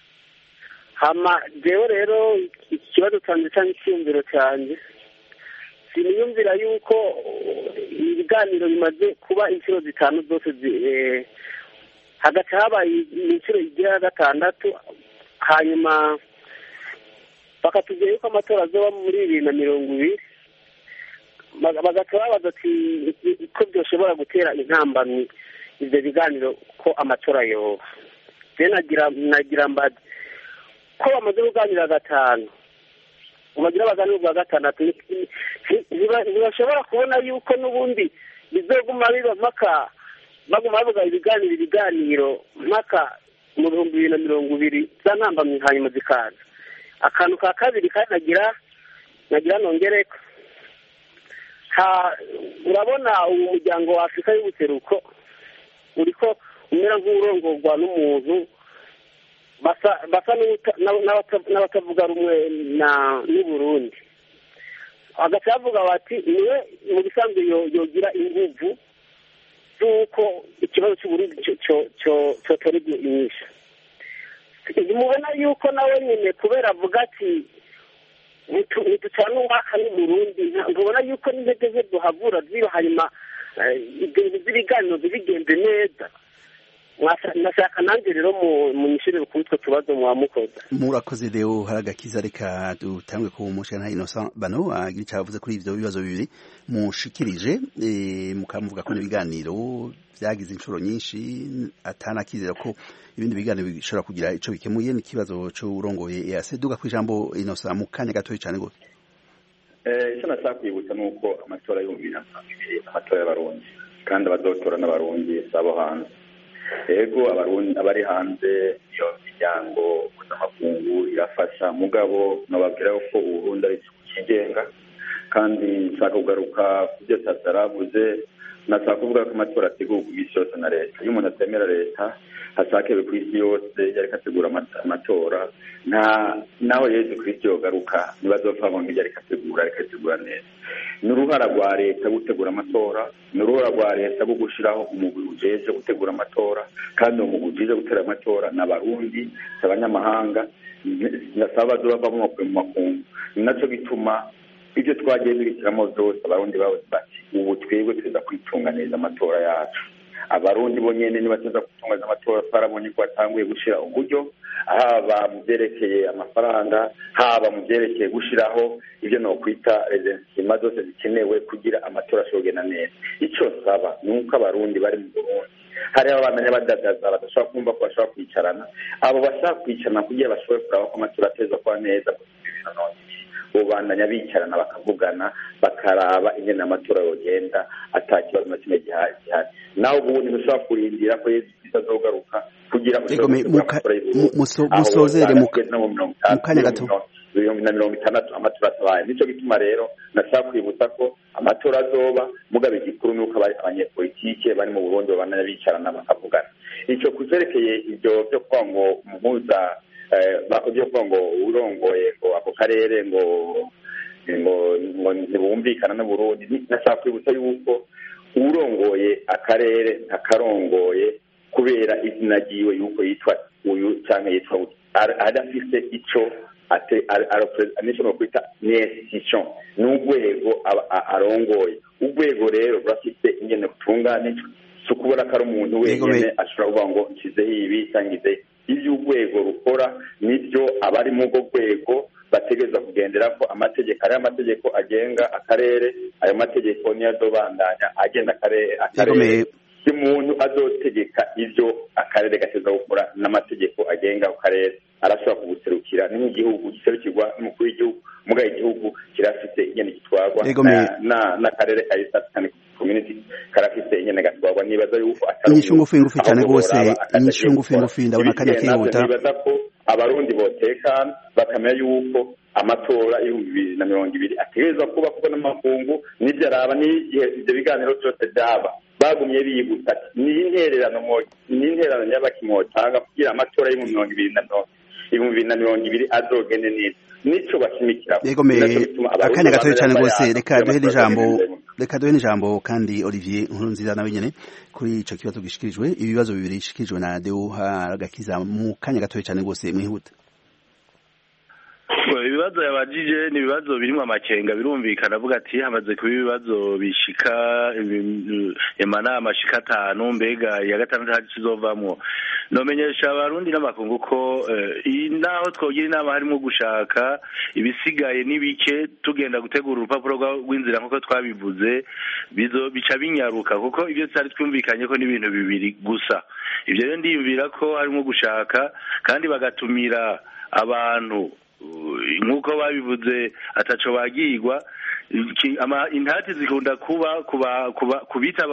Speaker 6: hama jewe rero ikibazo canje cyane iciyumviro canje siniyumvira yuko ibiganiro bimaze kuba inshuro zitanu zose hagati habaye inshuro igira gatandatu hanyuma bakatubwira yuko amatora azoba muri bibiri na mirongo ibiri bagaca babaza ati ko byoshobora gutera intambamyi ivyo biganiro ko amatora yoba. Je nagira nagira mbazi ko bamaze kuganira gatanu umagira baganira bwa gatandatu ntibashobora kubona yuko n'ubundi bizoguma biba mpaka baguma bavuga ibiganiro ibiganiro mpaka mu bihumbi bibiri na mirongo ibiri za ntambamyi hanyuma zikaza. Akantu ka kabiri kandi nagira nagira nongereko urabona ubu muryango wa Afurika y'ubuseruko uriko umera nk'urongorwa n'umuntu basa basa n'abatavuga rumwe na n'Uburundi. Agaca bavuga bati niwe mu bisanzwe yogira inguvu z'uko ikibazo cy'Uburundi cyotorerwa inyishu. Mubona yuko nawe nyine kubera avuga ati ntitucana umwaka n'Uburundi ntubona yuko n'intege ze duhavura ziba hanyuma ibintu by'ibiganiro bigenze neza. Nashaka nanjye rero munyishurire kuri utwo tubazo mwamukoze.
Speaker 1: Murakoze Deo Haragakiza, reka dutangwe ku mushana Innocent Bano agira icyo avuze kuri ivyo bibazo bibiri mushikirije mukamuvuga ko ibiganiro byagize inshuro nyinshi atanakizera ko ibindi biganiro bishobora kugira ico bikemuye n'ikibazo cyo urongoye yaseduga ku ijambo Innocent mu kanya gatoyi cyane gose.
Speaker 4: Eh icyo nashaka kwibutsa nuko amatora y'ubumvira amatora y'abarundi kandi abazotora n'abarundi sabo hanze. Ego abarundi abari hanze iyo miryango mpuzamakungu irafasha mugabo nababwira ko Uburundi ari kigenga kandi nshaka kugaruka kubyo tataravuze nashaka kuvuga ko amatora ategurwa imisi yose na leta. Iyo umuntu atemera leta hasakewe ku isi yose yari kategura amatora nta naho Yesu Kristo yogaruka nibazopfa ngo yari kategura ari kategura neza. N'uruhara rwa leta gutegura amatora, n'uruhara rwa leta bwo gushiraho umugwi ujeje gutegura amatora, kandi umugwi ujeje gutera amatora n'abarundi abanyamahanga nasaba bazova mu makungu. Naco bituma ibyo twagiye birikiramo byose abarundi bawe bati ubu twebwe tuza kwitunga neza amatora yacu. Abarundi bonyene ni bateza kutunga amatora parabonye ko atanguye gushira uburyo haba mu byerekeye amafaranga haba mu byerekeye gushiraho ibyo no kwita rezensi zose zikenewe kugira amatora ashogena neza. Ico saba nuko abarundi bari mu Burundi hari abamenya badadaza badashobora kumva ko bashobora kwicarana abo bashaka kwicarana kugira bashobore kuraba ko amatora ateza kwa neza ubandanya bicarana bakavugana bakaraba ingene amatora yogenda atakibazo na kimwe gihari. Naho ubundi dushobora kurindira ko Yesu Kristo azogaruka kugira
Speaker 1: musozere mu kanya gato
Speaker 4: ibihumbi na mirongo itandatu amatora atabaye. Nico gituma rero nashaka kwibutsa ko amatora azoba mugabe igikuru nuko abanyepolitike bari mu Burundi babandanya bicarana bakavugana. Ico kuzerekeye ibyo byo kwa ngo muhuza bakujya kwa ngo urongoye ngo ako karere ngo ngo ngo ntibumvikana na Burundi. Nashaka kwibutsa yuko urongoye akarere akarongoye kubera izina giwe yuko yitwa uyu cyangwa yitwa adafise ico ate anishono kwita nesition n'ugwego arongoye. Ugwego rero rafite ingene kutungana sukubona kari umuntu wenyene ashobora kuvuga ngo nkizeho ibi sangize ivyo urwego rukora nivyo abari mu go rwego bategeza kugendera ko amategeko ari amategeko agenga akarere. Ayo mategeko niyo azobandanya agenda akarere akarere umuntu azotegeka ivyo akarere gateza gukora n'amategeko agenga akarere arashobora kuguserukira n'igihugu giserukirwa n'umukuru w'igihugu muga igihugu kirafite ingene gitwarwa na n'akarere ka East African Community karafite ingene gatwarwa. Nibaza yuko atari
Speaker 1: inyishungufu ngufi cyane gose inyishungufu ngufi ndabona kanya kihuta.
Speaker 4: Nibaza ko abarundi botekana bakamenya yuko amatora y'ibihumbi bibiri na mirongo ibiri ategerezwa kuba kuko n'amakungu n'ibyo araba n'igihe ibyo biganiro byose byaba bagumye biyiguta ni intererano mo ni intererano y'abakimotanga kugira amatora y'ibihumbi mirongo ibiri na ibihumbi bibiri na mirongo ibiri azogende neza nico bashimikira.
Speaker 1: Yego me akanya gatoye cyane gose reka duhe n'ijambo reka duhe n'ijambo kandi Olivier Nkurunziza nawe nyene kuri ico kibazo gishikirijwe ibibazo bibiri bishikirijwe na Deo Haragakiza mu kanya gatoye cyane gose mwihuta.
Speaker 2: Ibibazo yabajije ni ibibazo birimo amakenga birumvikana avuga ati hamaze kuba ibibazo bishika emanama shika atanu mbega ya gatandatu kizovamwo nomenyesha abarundi n'amakungu ko naho twogira inama harimo gushaka ibisigaye n'ibike tugenda gutegura urupapuro rw'inzira nk'uko twabivuze bica binyaruka kuko ibyo twari twumvikanye ko n'ibintu bibiri gusa. Ibyo rero ndiyumvira ko harimo gushaka kandi bagatumira abantu nk'uko babivuze ataco bagirwa. Intati zikunda kuba kubitaba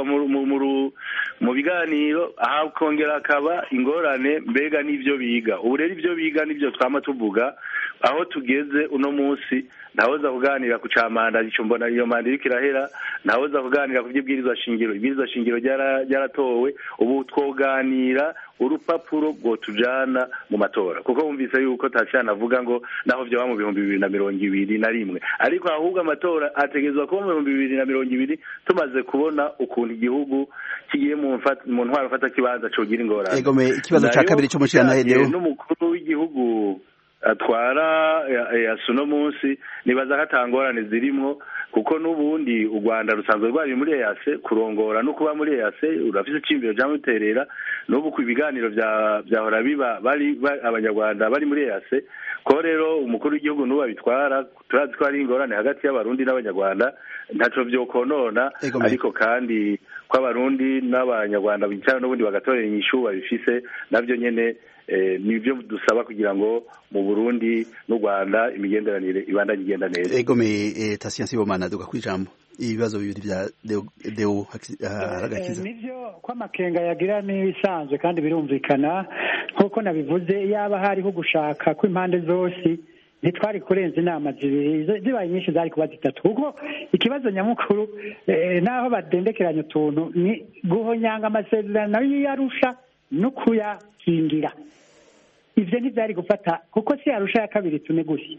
Speaker 2: mu biganiro aha kongera akaba ingorane mbega n'ibyo biga. Ubu rero ibyo biga n'ibyo twama tuvuga aho tugeze uno munsi ntawoza kuganira ku camanda ico mbona iyo manda iriko irahera, ntawoza kuganira ku by'ibwirizwa shingiro. Ibwirizwa shingiro ryaratowe, ubu twoganira urupapuro rwo tujana mu matora kuko bumvise yuko tacana avuga ngo naho vyo ba mu bihumbi bibiri na mirongo ibiri na rimwe, ariko ahubwo amatora ategezwa kuba mu bihumbi bibiri na mirongo ibiri tumaze kubona ukuntu igihugu kigiye mu ntwaro fata kibanza cogira ingorane.
Speaker 1: Ego me ikibazo ca kabiri cyo mushana hedeo
Speaker 2: n'umukuru w'igihugu atwara yasuno munsi nibaza katangorane zirimo kuko n'ubundi u Rwanda rusanzwe rwari muri E A C kurongora no kuba muri E A C urafise ikimbiro cy'amuterera n'ubu ku ibiganiro bya byahora biba bari abanyarwanda bari muri E A C ko rero umukuru w'igihugu n'ubu abitwara turazi ko ari ingorane hagati y'abarundi n'abanyarwanda ntaco byokonona, ariko kandi ko abarundi n'abanyarwanda bicara n'ubundi bagatorera inyishu babifise navyo nyene nibyo dusaba kugira ngo mu Burundi n'u Rwanda imigenderanire ibandanye igenda neza.
Speaker 1: Ego me Tasiyansi Bomana duka kwijambo ibibazo bibiri bya Deo haragakiza.
Speaker 3: Nivyo ko amakenga yagira n'ibisanzwe kandi birumvikana nkuko nabivuze yaba hariho gushaka ko impande zose ntitwari kurenza inama zibiri zibaye nyinshi zari kuba zitatu kuko ikibazo nyamukuru naho badendekeranya utuntu ni guhonyanga amasezerano y'Arusha no kuyakingira. Ivyo ntivyari gufata kuko si Arusha ya kabiri tunegushye,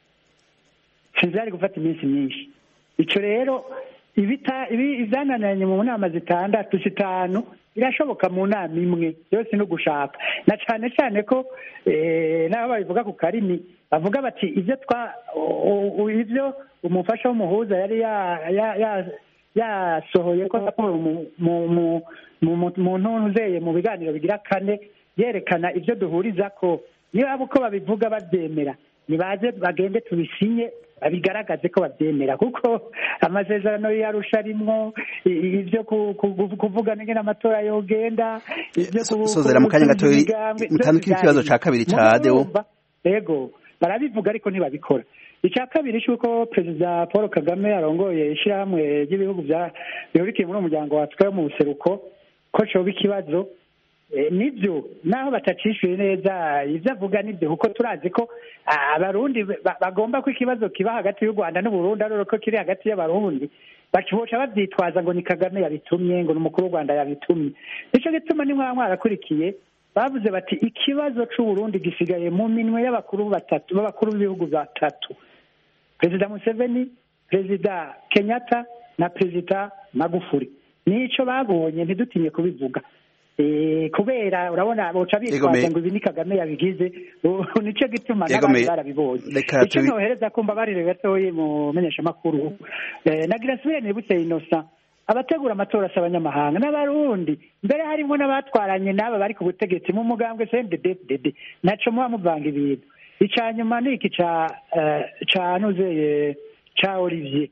Speaker 3: sinzari gufata iminsi myinshi. Ico rero ibita izanananye mu nama zitandatu zitanu irashoboka mu nama imwe yose no gushaka, na cane cane ko eh naho babivuga ku karimi bavuga bati ivyo twa ivyo umufasha w'umuhuza yari ya yasohoye ko raporo mu mu mu ntunzeye mu biganiro bigira kane yerekana ivyo duhuriza ko niyo abo ko babivuga bavyemera nibaze bagende tubisinye babigaragaze ko bavyemera kuko amasezerano y'Arusha rimwo ivyo kuvuga n'ingene amatora yogenda ivyo
Speaker 1: sozera mu kanya gato mutandukira ikibazo ca kabiri ca Deo.
Speaker 3: Ego barabivuga ariko ntibabikora. Icya kabiri cyuko Perezida Paul Kagame arongoye ishyirahamwe ry'ibihugu bya bihurikiye muri umuryango wa Afurika yo mu buseruko ko coba ikibazo nibyo naho batacishuye neza ivyo avuga nibyo kuko turazi ko abarundi bagomba ko ikibazo kiba hagati y'u Rwanda n'u Burundi ariko ko kiri hagati y'abarundi bakiboca bavyitwaza ngo ni Kagame yabitumye ngo n'umukuru w'u Rwanda yabitumye. Nico gituma ni mwarakurikiye bavuze bati ikibazo c'u Burundi gisigaye mu minwe y'abakuru batatu b'abakuru b'ibihugu batatu, Perezida Museveni, Perezida Kenyatta na Perezida Magufuli. Nico babonye ntidutinye kubivuga eh kubera urabona boca bitwaza ngo ibi ni Kagame yabigize nico gituma n'abandi barabibonye. Ico nohereza kumba barire gatoye mu menyesha makuru eh nagira nsubire nibutse Innocent abategura amatora s'abanyamahanga n'abarundi mbere harimo n'abatwaranye n'aba bari ku butegetsi mu mugambwe C N D D F D D naco muba muvanga ibintu. Icanyuma niki ca ca nuze ca Olivier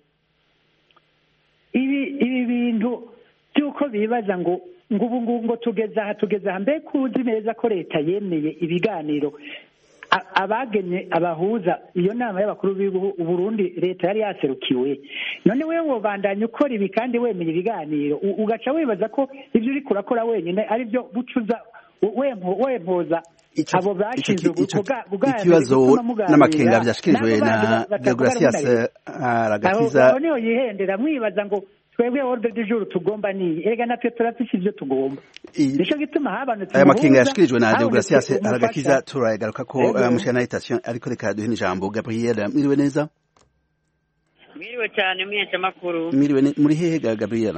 Speaker 3: ibi ibi bintu byuko bibaza ngo ngubu ngo tugeza aha tugeza aha mbe kuzi neza ko leta yemeye ibiganiro abagenye abahuza iyo nama y'abakuru b'ibihugu Burundi leta yari yaserukiwe. None wewe wobandanya ukora ibi kandi wemeye ibiganiro ugaca wibaza ko ivyo uri kurakora wenyine ari byo bucuza wempoza abo bashinzwe
Speaker 1: kuganira ikibazo n'amakenga byashikirijwe na Deogratias Aragakiza.
Speaker 3: Aho niho yihendera mwibaza ngo twebwe ordre du jour tugomba ni erega natwe turafise ivyo tugomba. Nico gituma habanutse
Speaker 1: aya makenga yashikirijwe na Deogratias Aragakiza turagaruka ko mushana invitation ariko reka duhe ijambo Gabriel. Mwiriwe neza?
Speaker 7: Mwiriwe cyane mwiyecha makuru.
Speaker 1: Mwiriwe muri hehe Gabriel?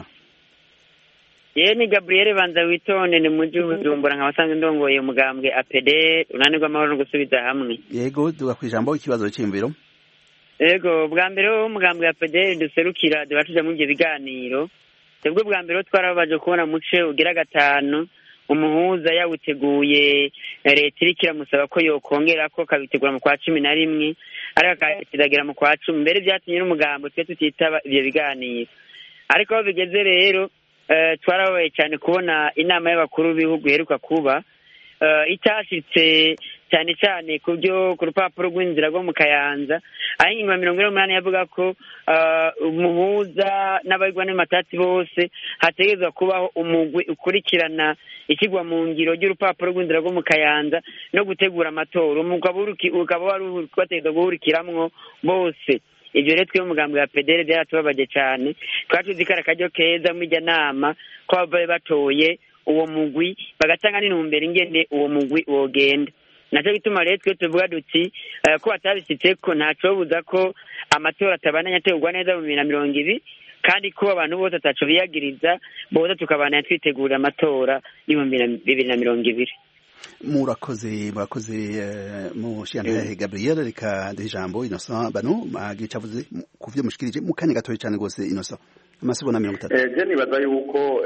Speaker 7: Ye ni Gabriel banza witonde ni muji uzumbura nkabasanzwe ndongoye umugambwe A P D unanirwa amahoro no gusubiza hamwe.
Speaker 1: Yego duga kwijambo ikibazo cy'imviro.
Speaker 7: Ego bwa mbere wo umugambwe A P D duserukira dubatuja mu byo biganiro. Twebwe bwa mbere twarabaje kubona muce ugira gatanu umuhuza yawuteguye leta iriko iramusaba ko yokongera ko kabitegura mu kwa cumi na rimwe ariko akakiragira mu kwa cumi mbere byatumye n'umugambo twe tutitaba ivyo biganiro ariko aho bigeze rero twarabaye cyane kubona inama y'abakuru b'ibihugu iheruka kuba itashitse cyane cyane ku byo ku rupapuro rw'inzira rwo mu Kayanza aho ingingo ya mirongo ine n'umunani yavuga ko umuhuza n'abayigwa n'amatati bose hategerezwa kubaho umugwi ukurikirana ikigwa mu ngiro ry'urupapuro rw'inzira rwo mu Kayanza no gutegura amatora umugabo ukaba wari bategetswe guhurikiramwo bose ibyo rero twe umugambi wa P D L byaratubabaje cyane twatuzi kara kajyo keza mu ijya nama ko babaye batoye uwo mugwi bagatanga n'intumbero ingende uwo mugwi wogenda naco gituma rero twe tuvuga duti ko batabisitse ko ntaco buza ko amatora atabandanya ategurwa neza mu bibiri na mirongo ibiri kandi ko abantu bose ataco biyagiriza bose tukabandanya twitegura amatora y'ibihumbi bibiri na mirongo ibiri.
Speaker 1: murakoze murakoze mu Shyantahe Gabriel reka de ijambo Innocent Bano magica avuze kuvyo mushikirije mu kanya gatoye cyane gose Innocent amasegonda mirongo itatu.
Speaker 4: Eh je nibaza yuko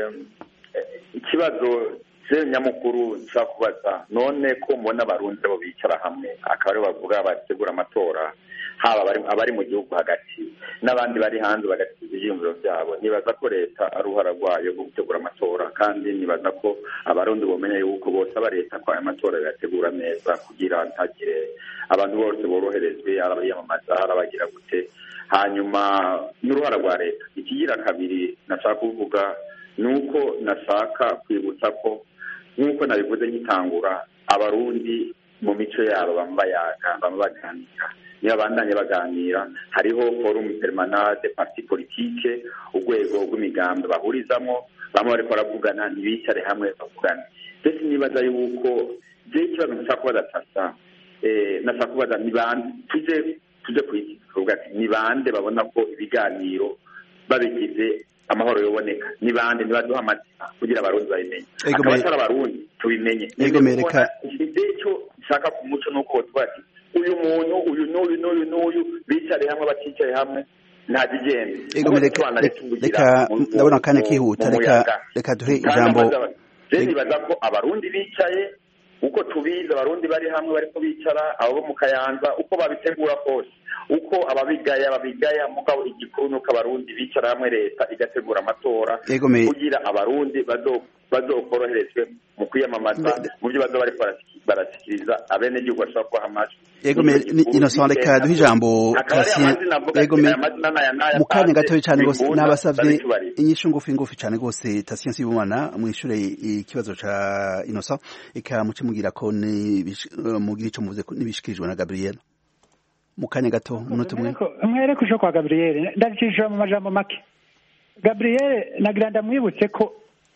Speaker 4: ikibazo je nyamukuru cyakubaza none ko mbona abarundi bo bicara hamwe akaba bavuga bategura amatora haba abari abari mu gihugu hagati n'abandi bari hanze bagati ibyiyumviro byabo nibaza ko leta ari uruhara rwayo rwo gutegura amatora kandi nibaza ko abarundi bomenya yuko bose abareta ko aya matora yategura neza kugira ntagire abantu bose boroherezwe arabiyamamaza arabagira gute hanyuma n'uruhara rwa leta ikigira kabiri nashaka kuvuga nuko nashaka kwibutsa ko nkuko nabivuze nkitangura abarundi mu mico yabo bambayaga bamabaganira niba bandanye baganira hariho forum permanent de parti politique urwego rw'imigambi bahurizamo bamwe bariko baravugana ntibicare hamwe bavugana ndetse nibaza yuko je ikibazo nshaka kubaza sasa eh nashaka kubaza ni bande tuje tuje kuvuga ni bande babona ko ibiganiro babigize amahoro yoboneka ni bande nibaduha amazina kugira abarundi babimenye akaba abarundi tubimenye
Speaker 1: egomereka
Speaker 4: icyo nshaka ku muco nuko twati uyu muntu uyu n'uyu n'uyu n'uyu bicare hamwe baticaye hamwe nta kigenda
Speaker 1: egomereka reka ndabona kanya kihuta reka reka duhe ijambo
Speaker 4: je nibaza ko abarundi bicaye uko tubiza abarundi bari hamwe bariko bicara abo mu Kayanza uko babitegura kose uko ababigaya babigaya mugabo igikuru nuko abarundi bicara hamwe leta igategura amatora kugira abarundi bazo bazokoroherezwe mu kwiyamamaza mu byo bazo bari barasikiriza abene gihugu bashaka ko amajwi
Speaker 1: yego me Innocent reka duhe ijambo Cassien yego me mukanya gatoye cyane gose nabasavye inyishu ngufi ngufi cyane gose Cassien Sibumana mwishure ikibazo ca Innocent eka muce mugira ko ni mugira ico muvuze nibishikirijwe na Gabriel mukanya gato umunota umwe
Speaker 3: mwere kusho kwa Gabriel ndacisha mu majambo make Gabriel nagira ndamwibutse ko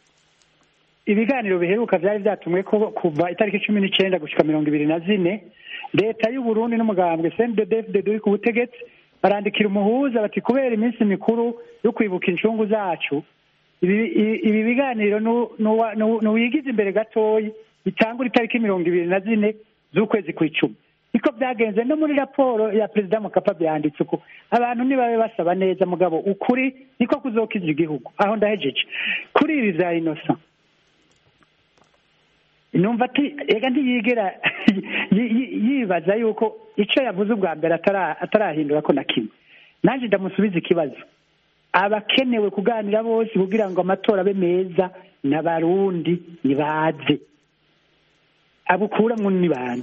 Speaker 3: ibiganiro biheruka byari byatumwe ko kuva itariki cumi n'icenda gushika mirongo ibiri na zine leta y'u Burundi n'umugambwe C N D D F D D uri ku butegetsi barandikira umuhuza bati kubera iminsi mikuru yo kwibuka incungu zacu ibi biganiro n'uwigize imbere gatoyi bitangura itariki mirongo ibiri na zine z'ukwezi kw'icumi niko byagenze no muri raporo ya Perezida Mukapa byanditse uko abantu nibabe basaba neza mugabo ukuri niko kuzokiza igihugu aho ndahejeje kuri ibi vya Innocent numva ati ega ntiyigera yibaza yuko icyo yavuze ubwa mbere atarahindura ko na kimwe nanjye ndamusubiza ikibazo abakenewe kuganira bose kugira ngo amatora abe meza n'abarundi nibaze abukuramwo ni bande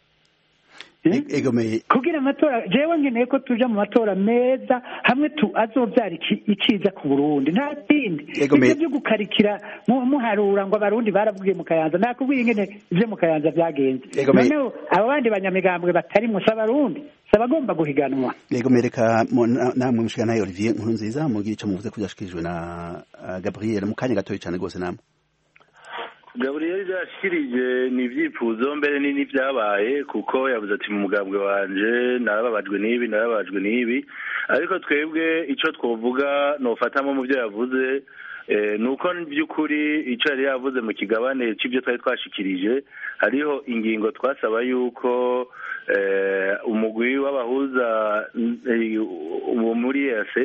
Speaker 3: kugira amatora jewe ngeneye ko tuja mu matora meza hamwe tu azovyara ikiza ku Burundi nta kindi ivyo byo gukarikira muharura ngo abarundi baravugiye mu Kayanza nakubwiye ingene ivyo mu Kayanza byagenze noneho abo bandi banyamigambwe batari mu s'abarundi sabagomba guhiganwa
Speaker 1: yego mereka namwe mushikana Olivier Nkurunziza mugira ico muvuze kujashikijwe na Gabriel mu kanya gatoye cyane gose namwe
Speaker 2: Gabriel yashikirije ni ivyifuzo mbere ni n'ivyabaye kuko yavuze ati mu mugambwe wanje narababajwe n'ibi narababajwe n'ibi ariko twebwe ico twovuga nofatamo mu byo yavuze nuko by'ukuri ico yari yavuze mu kigabane c'ibyo twari twashikirije hariho ingingo twasaba yuko umugwi w'abahuza uwo muri E A C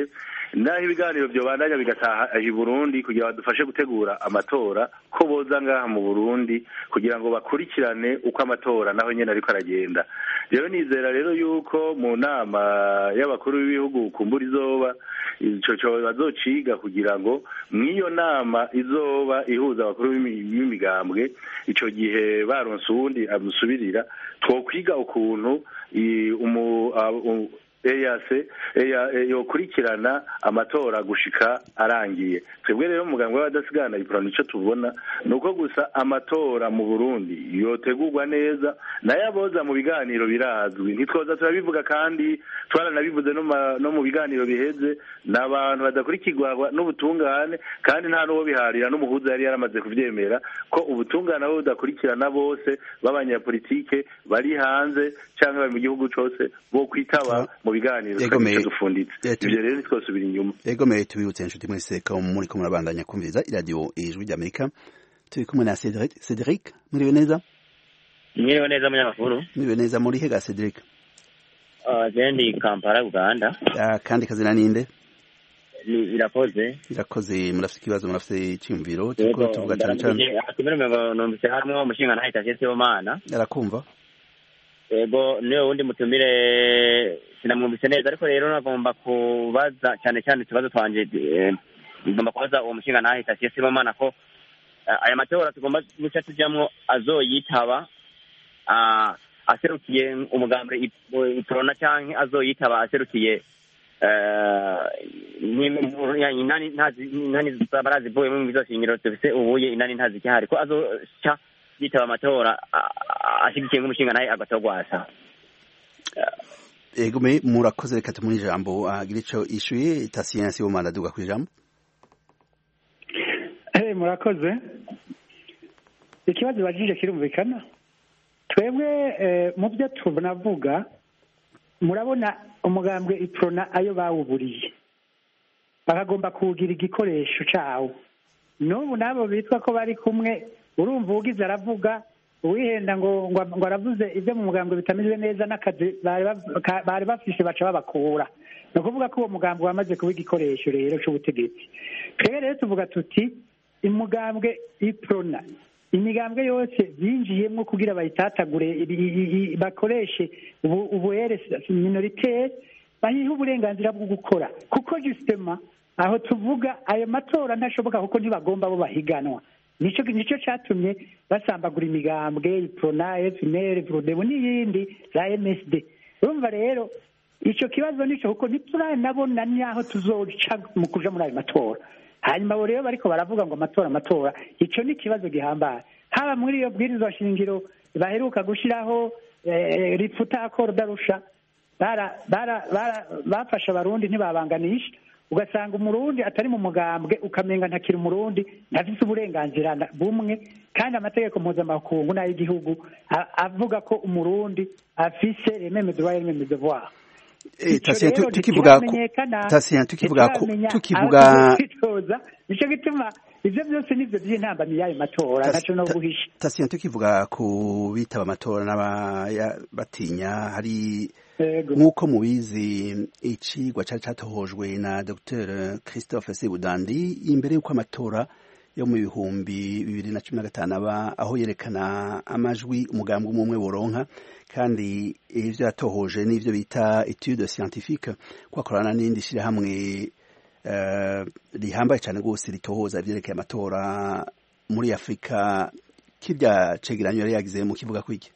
Speaker 2: naho ibiganiro byobandanya bigataha i Burundi kugira badufashe gutegura amatora ko boza ngaha mu Burundi kugira ngo bakurikirane uko amatora naho nyene ariko aragenda. Rero nizera rero yuko mu nama y'abakuru b'ibihugu kumbura izoba ico cyo bazociga kugira ngo mwiyo nama izoba ihuza abakuru b'imigambwe ico gihe baronse uwundi amusubirira twokwiga ukuntu umu eyase yokurikirana amatora gushika arangiye. Twebwe rero umugambwe w'abadasigana iprona ico tubona nuko gusa amatora mu Burundi yotegurwa neza nayo aboza mu biganiro birazwi ntitwoza turabivuga kandi twaranabivuze no, no mu biganiro biheze n'abantu badakurikirwa n'ubutungane kandi nta n'uwo biharira n'umuhuza yari yaramaze kuvyemera ko ubutungane abo budakurikirana bose b'abanyapolitike bari hanze canke bari mu gihugu cose bo kwitaba mu biganiro kandi dufunditse ivyo rero twosubira inyuma.
Speaker 1: Ego me tubibutse inshuti mwese ko muri ko murabandanya kumviriza iradio Ijwi ry'Amerika turi kumwe na Cedric. Cedric muriwe neza?
Speaker 8: Muriwe neza munyamakuru.
Speaker 1: Muriwe neza muri hega Cedric?
Speaker 8: Ah jendi Kampala Uganda.
Speaker 1: Ah kandi kazina ninde?
Speaker 8: Ni irakoze.
Speaker 1: Irakoze murafite ikibazo murafite icyumviro cyo tuvuga cyane cyane.
Speaker 8: Atumira mwe nomvise harimo umushinga nahe tagese Omana.
Speaker 1: Arakumva.
Speaker 8: Ego niyo wundi mutumire sinamwumvise neza ariko rero nagomba kubaza cyane cyane ikibazo twanje ngomba kubaza uwo mushinga nahe tagese Omana ko aya matora tugomba guca tujamwo azoyitaba aserukiye umugambi iprona canke azoyitaba aserukiye inani ntazi inani barazi boye mu bizoshingiro tufise ubuye inani ntazi cyahari ko azoca yitaba amatora ashigikiye nk'umushinga naye agatogwasa.
Speaker 1: Ego me murakoze reka tumuri jambo agira ico ishuye tasiyansi yo manda duga kwijambo.
Speaker 3: Eh murakoze. Ikibazo bajije kirumvikana. Twebwe mu byo tunavuga murabona umugambwe iprona ayo bawuburiye bakagomba kugira igikoresho cawo n'ubu nabo bitwa ko bari kumwe urumva ugize aravuga uwihenda ngo ngo aravuze ibyo mu mugambwe bitameze neza n'akazi bari bafise baca babakura no kuvuga ko uwo mugambwe wamaze kuba igikoresho rero c'ubutegetsi. Twebwe rero tuvuga tuti imugambwe iprona imigambwe yose binjiyemo kugira bayitatagure bakoreshe ubuere minoritaire bayiha uburenganzira bwo gukora kuko justement aho tuvuga ayo matora ntashoboka kuko ntibagomba bo bahiganwa nico nico catumye basambagura imigambwe iprona F N L Frodebu n'iyindi za M S D. Urumva rero ico kibazo nico kuko ntituranabona nyaho tuzoca mu kuja muri ayo matora hanyuma abo rero bariko baravuga ngo amatora amatora ico ni kibazo gihambaye haba muri iyo bwirizwa shingiro baheruka gushiraho rifuta akoro darusha bara bara bafasha abarundi ntibabanganisha ugasanga umurundi atari mu mugambwe ukamenga ntakiri umurundi ntafise uburenganzira bumwe kandi amategeko mpuzamakungu n'ay'igihugu avuga ko umurundi afise rememe droit rememe devoir.
Speaker 1: Eh tasiya tukivuga tasiya tukivuga tukivuga
Speaker 3: nico gituma ivyo byose nivyo by'intambamyi yayo matora naco no guhisha.
Speaker 1: Tasiya tukivuga ku bitaba amatora n'abatinya hari nk'uko mubizi icigwa cari catohojwe na Docteur Christophe Sebudandi imbere y'uko amatora yo mu bihumbi bibiri na cumi na gatanu aba aho yerekana amajwi umugambi umwe woronka kandi ivyo yatohoje n'ivyo bita étude scientifique kwakorana n'indi shira hamwe uh, rihambaye cyane gose ritohoza ivyerekeye amatora muri Afrika kirya cegeranyo yari yagize mu kivuga kwiki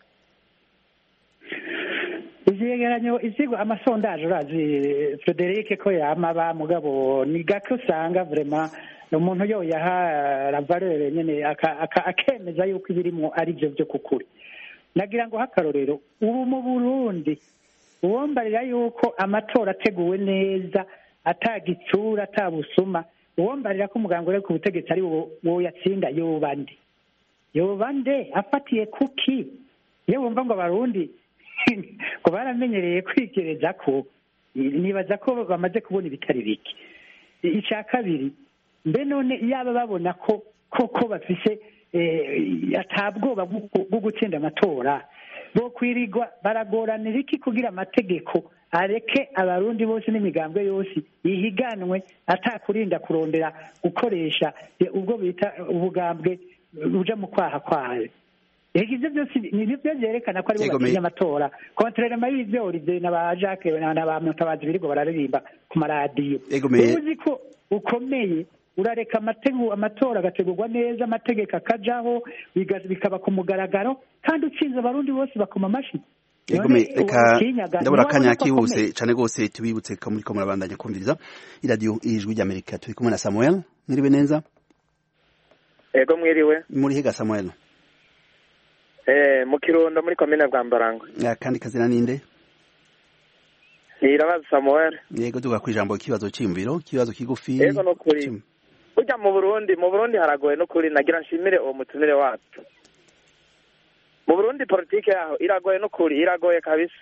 Speaker 3: ivyegeranyo izigo amasondaje urazi Frederic ko yamaba mugabo ni gake usanga vraiment umuntu yo yaha la valeur nyene akemeza yuko ibirimo ari byo byo kukuri. Nagira ngo hakarorero ubu mu Burundi uwombarira yuko amatora ateguwe neza atagitsura atabusuma uwombarira ko umuganga uri ku butegetsi ari wo yatsinda yobande yobande afatiye kuki yewe wumva ngo abarundi ko baramenyereye kwigereza ko nibaza ko bamaze kubona ibitari biki. Icya kabiri mbe none yaba babona ko koko bafise atabwoba bwo gutsinda amatora bo kwirirwa baragoranira iki kugira amategeko areke abarundi bose n'imigambwe yose yihiganwe atakurinda kurondera gukoresha ubwo bita ubugambwe buja mu kwaha kwayo. Ivyo byose nibyo byerekana ko ari bo batinya amatora kontrarement y'ivyo Olivier na ba Jacques na ba Mutabazi birigo bararirimba ku maradiyo. Uzi ko ukomeye urareka amategeko amatora agategurwa neza amategeko akajaho bikaba ku mugaragaro kandi utsinze abarundi bose bakoma amashi.
Speaker 1: Reka ndabura akanya kihuse cyane rwose tubibutse ko muri ko murabandanya kumviriza iradiyo ijwi ry'Amerika turi kumwe na Samuel. Mwiriwe neza?
Speaker 9: Ego mwiriwe.
Speaker 1: Muri hega Samuel?
Speaker 9: Eh mu Kirundo muri komine Bwambarangwe.
Speaker 1: Ya kandi kazina ninde?
Speaker 9: Nirabaza Samuel.
Speaker 1: Yego tuga kwijambo kibazo cyimviro kibazo kigufi.
Speaker 9: Ego no kuri. Ujya mu Burundi mu Burundi haragoye no kuri nagira nshimire uwo mutumire wacu. Mu Burundi politike yaho iragoye no kuri iragoye kabisa.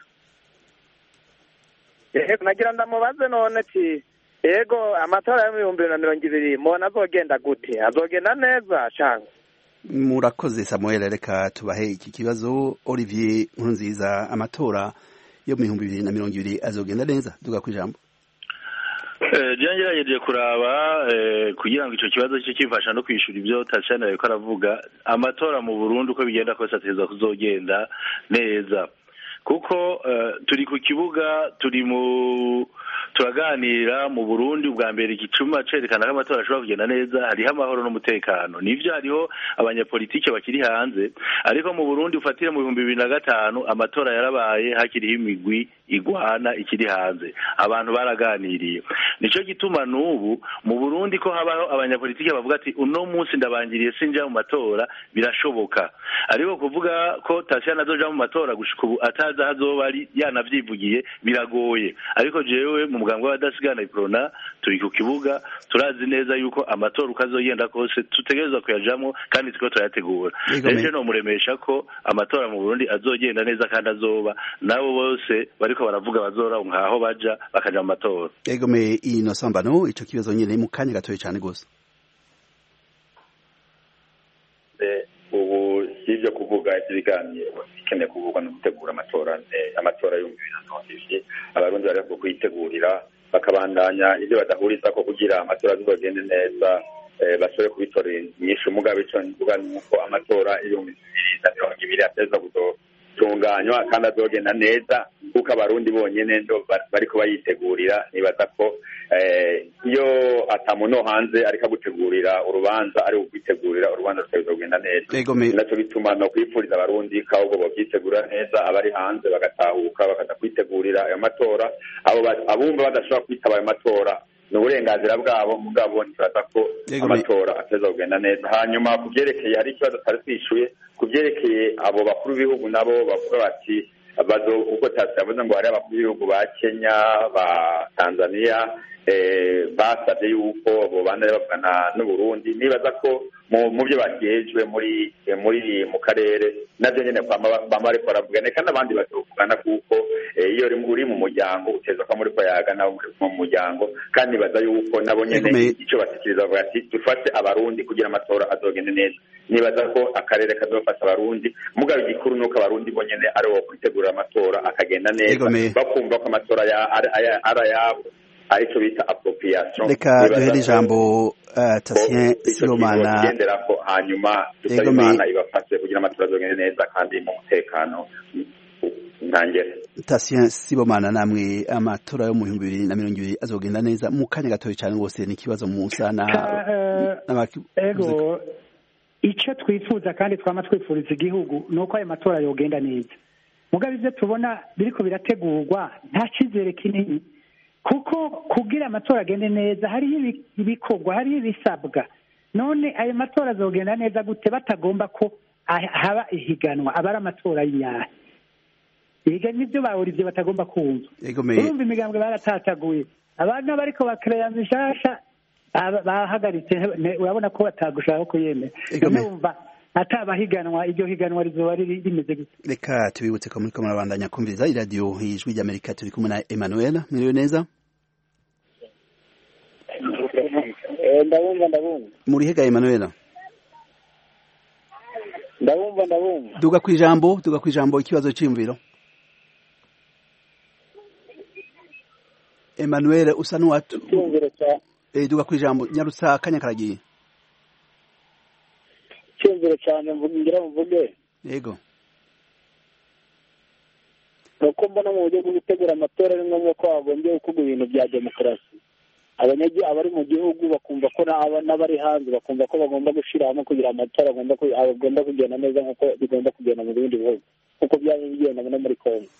Speaker 9: Yego nagira ndamubaze none ti ego amatora ya ibihumbi bibiri na mirongo ibiri mubona azogenda gute azogenda neza cyangwa
Speaker 1: murakoze Samuel reka tubahe iki kibazo Olivier Nkurunziza amatora yo mu bihumbi bibiri na mirongo ibiri azogenda neza duga kwijambo
Speaker 2: eh jangerageje kuraba kugira ngo ico kibazo cyo kifasha no kwishura ibyo Tatiana ariko aravuga amatora mu Burundi uko bigenda kose ateza kuzogenda neza kuko turi ku kibuga turi mu turaganira mu Burundi ubwa mbere igicuma cerekana ko amatora ashobora kugenda neza hariho amahoro n'umutekano nivyo hariho abanyapolitike bakiri hanze ariko mu Burundi ufatira mu bihumbi bibiri na gatanu amatora yarabaye hakiriho imigwi igwana ikiri hanze abantu baraganiriye nico gituma nubu mu Burundi ko habaho abanyapolitike bavuga ati uno munsi ndabangiriye sinja mu matora birashoboka ariko kuvuga ko Tatiana azoja mu matora gushika ubu ataza hazoba ari yanavyivugiye biragoye ariko jewe mu muganga w'abadasigana iprona turi ku kibuga turazi neza yuko amatora ukazoyenda kose tutegerezwa kuyajamo kandi twiko turayategura ejo no muremesha ko amatora mu Burundi azogenda neza kandi azoba nabo bose bariko baravuga bazora nkaho baja bakaja mu matora
Speaker 1: yego me ino sambano ico kibazo nyene mu kanya gatoye cyane gose
Speaker 4: eh ubu sivyo kuvuga ibiganiro ikene kuvugwa no gutegura amatora amatora yo mu bibiri na mirongo ibiri abarundi bari ko kwitegurira bakabandanya ibyo badahuriza ko kugira amatora azogende neza basore kubitorera nyinshi umugabe cyo kuvuga nuko amatora yo mu bibiri na mirongo ibiri ateza gutunganywa kandi azogenda neza kuko abarundi bonyene ndo bariko bayitegurira nibaza ko iyo atamuno hanze ariko gutegurira urubanza ari ukwitegurira urubanza rutazogenda neza naco bituma no kwipfuriza abarundi kawo bo byitegura neza abari hanze bagatahuka bakaza kwitegurira ayo matora abo abumva badashobora kwitaba ayo matora n'uburenganzira bwabo mugabo nifata ko amatora ateza kugenda neza hanyuma kuvyerekeye hari ikibazo tari twishuye kuvyerekeye abo bakuru b'ibihugu nabo bavuga bati bazo uko tatavuze ngo hari abakuru b'ibihugu ba Kenya ba Tanzania eh basabye yuko bo bana bavugana n'u Burundi nibaza ko mu byo bagejwe muri muri mu karere navyo nyene bama ariko baravugana kandi abandi bazovugana kuko iyo uri muri mu muryango uteza ko muri ko yagana mu muryango kandi baza yuko nabo nyene ico basikiriza bavuga ati dufate abarundi kugira amatora azogende neza nibaza ko akarere kazofasha abarundi mugabe igikuru nuko abarundi bonyene ari wo kwitegura amatora akagenda neza bakumva ko amatora ya ara yabo ariko bita appropriation
Speaker 1: reka duhere ijambo Tatien Sibomana
Speaker 4: genderako hanyuma tutabimana ibafashe kugira amatora azogende neza kandi mu mutekano ntangere
Speaker 1: Tatien Sibomana namwe amatora yo mu bihumbi bibiri na mirongo ibiri azogenda neza mu kanya gatoye cyane rwose ni kibazo musana
Speaker 3: ego icyo twifuza kandi twama twifuriza igihugu nuko ayo matora yogenda neza mugabe ivyo tubona biriko birategurwa nta cyizere kinini kuko kugira amatora agende neza hariho ibikorwa hariho ibisabwa none ayo matora azogenda neza gute batagomba ko haba ihiganwa abari amatora y'inyahe ibiga nivyo bahora ivyo batagomba kumva urumva imigambwe baratataguye abana bariko bakereya mishasha bahagaritse urabona ko batagushaka kuyemera urumva atabahiganwa iryo higanwa rizoba rimeze gute
Speaker 1: reka tubibutse ko muri ko murabandanya kumviriza iradiyo ijwi ry'Amerika turi kumwe na Emmanuel mwiriwe neza
Speaker 6: ndabumva ndabumva
Speaker 1: muri hega Emmanuel
Speaker 5: ndabumva ndabumva
Speaker 1: duga kwijambo duga kwijambo ikibazo cy'imviro. Emmanuel usa n'uwatu eh duga kwijambo nyarusa kanya karagiye.
Speaker 5: Cyumviro cyane ngira mvuge.
Speaker 1: Yego.
Speaker 5: Nuko mbona mu buryo bwo gutegura amatora ari ngombwa ko hagombye gukorwa ibintu bya demokarasi. Abanyagi abari mu gihugu bakumva ko n'abari hanze bakumva ko bagomba gushira hamwe kugira amatora agomba agomba kugenda neza nk'uko bigomba kugenda mu bindi bihugu kuko byaje bigenda no muri Kongo.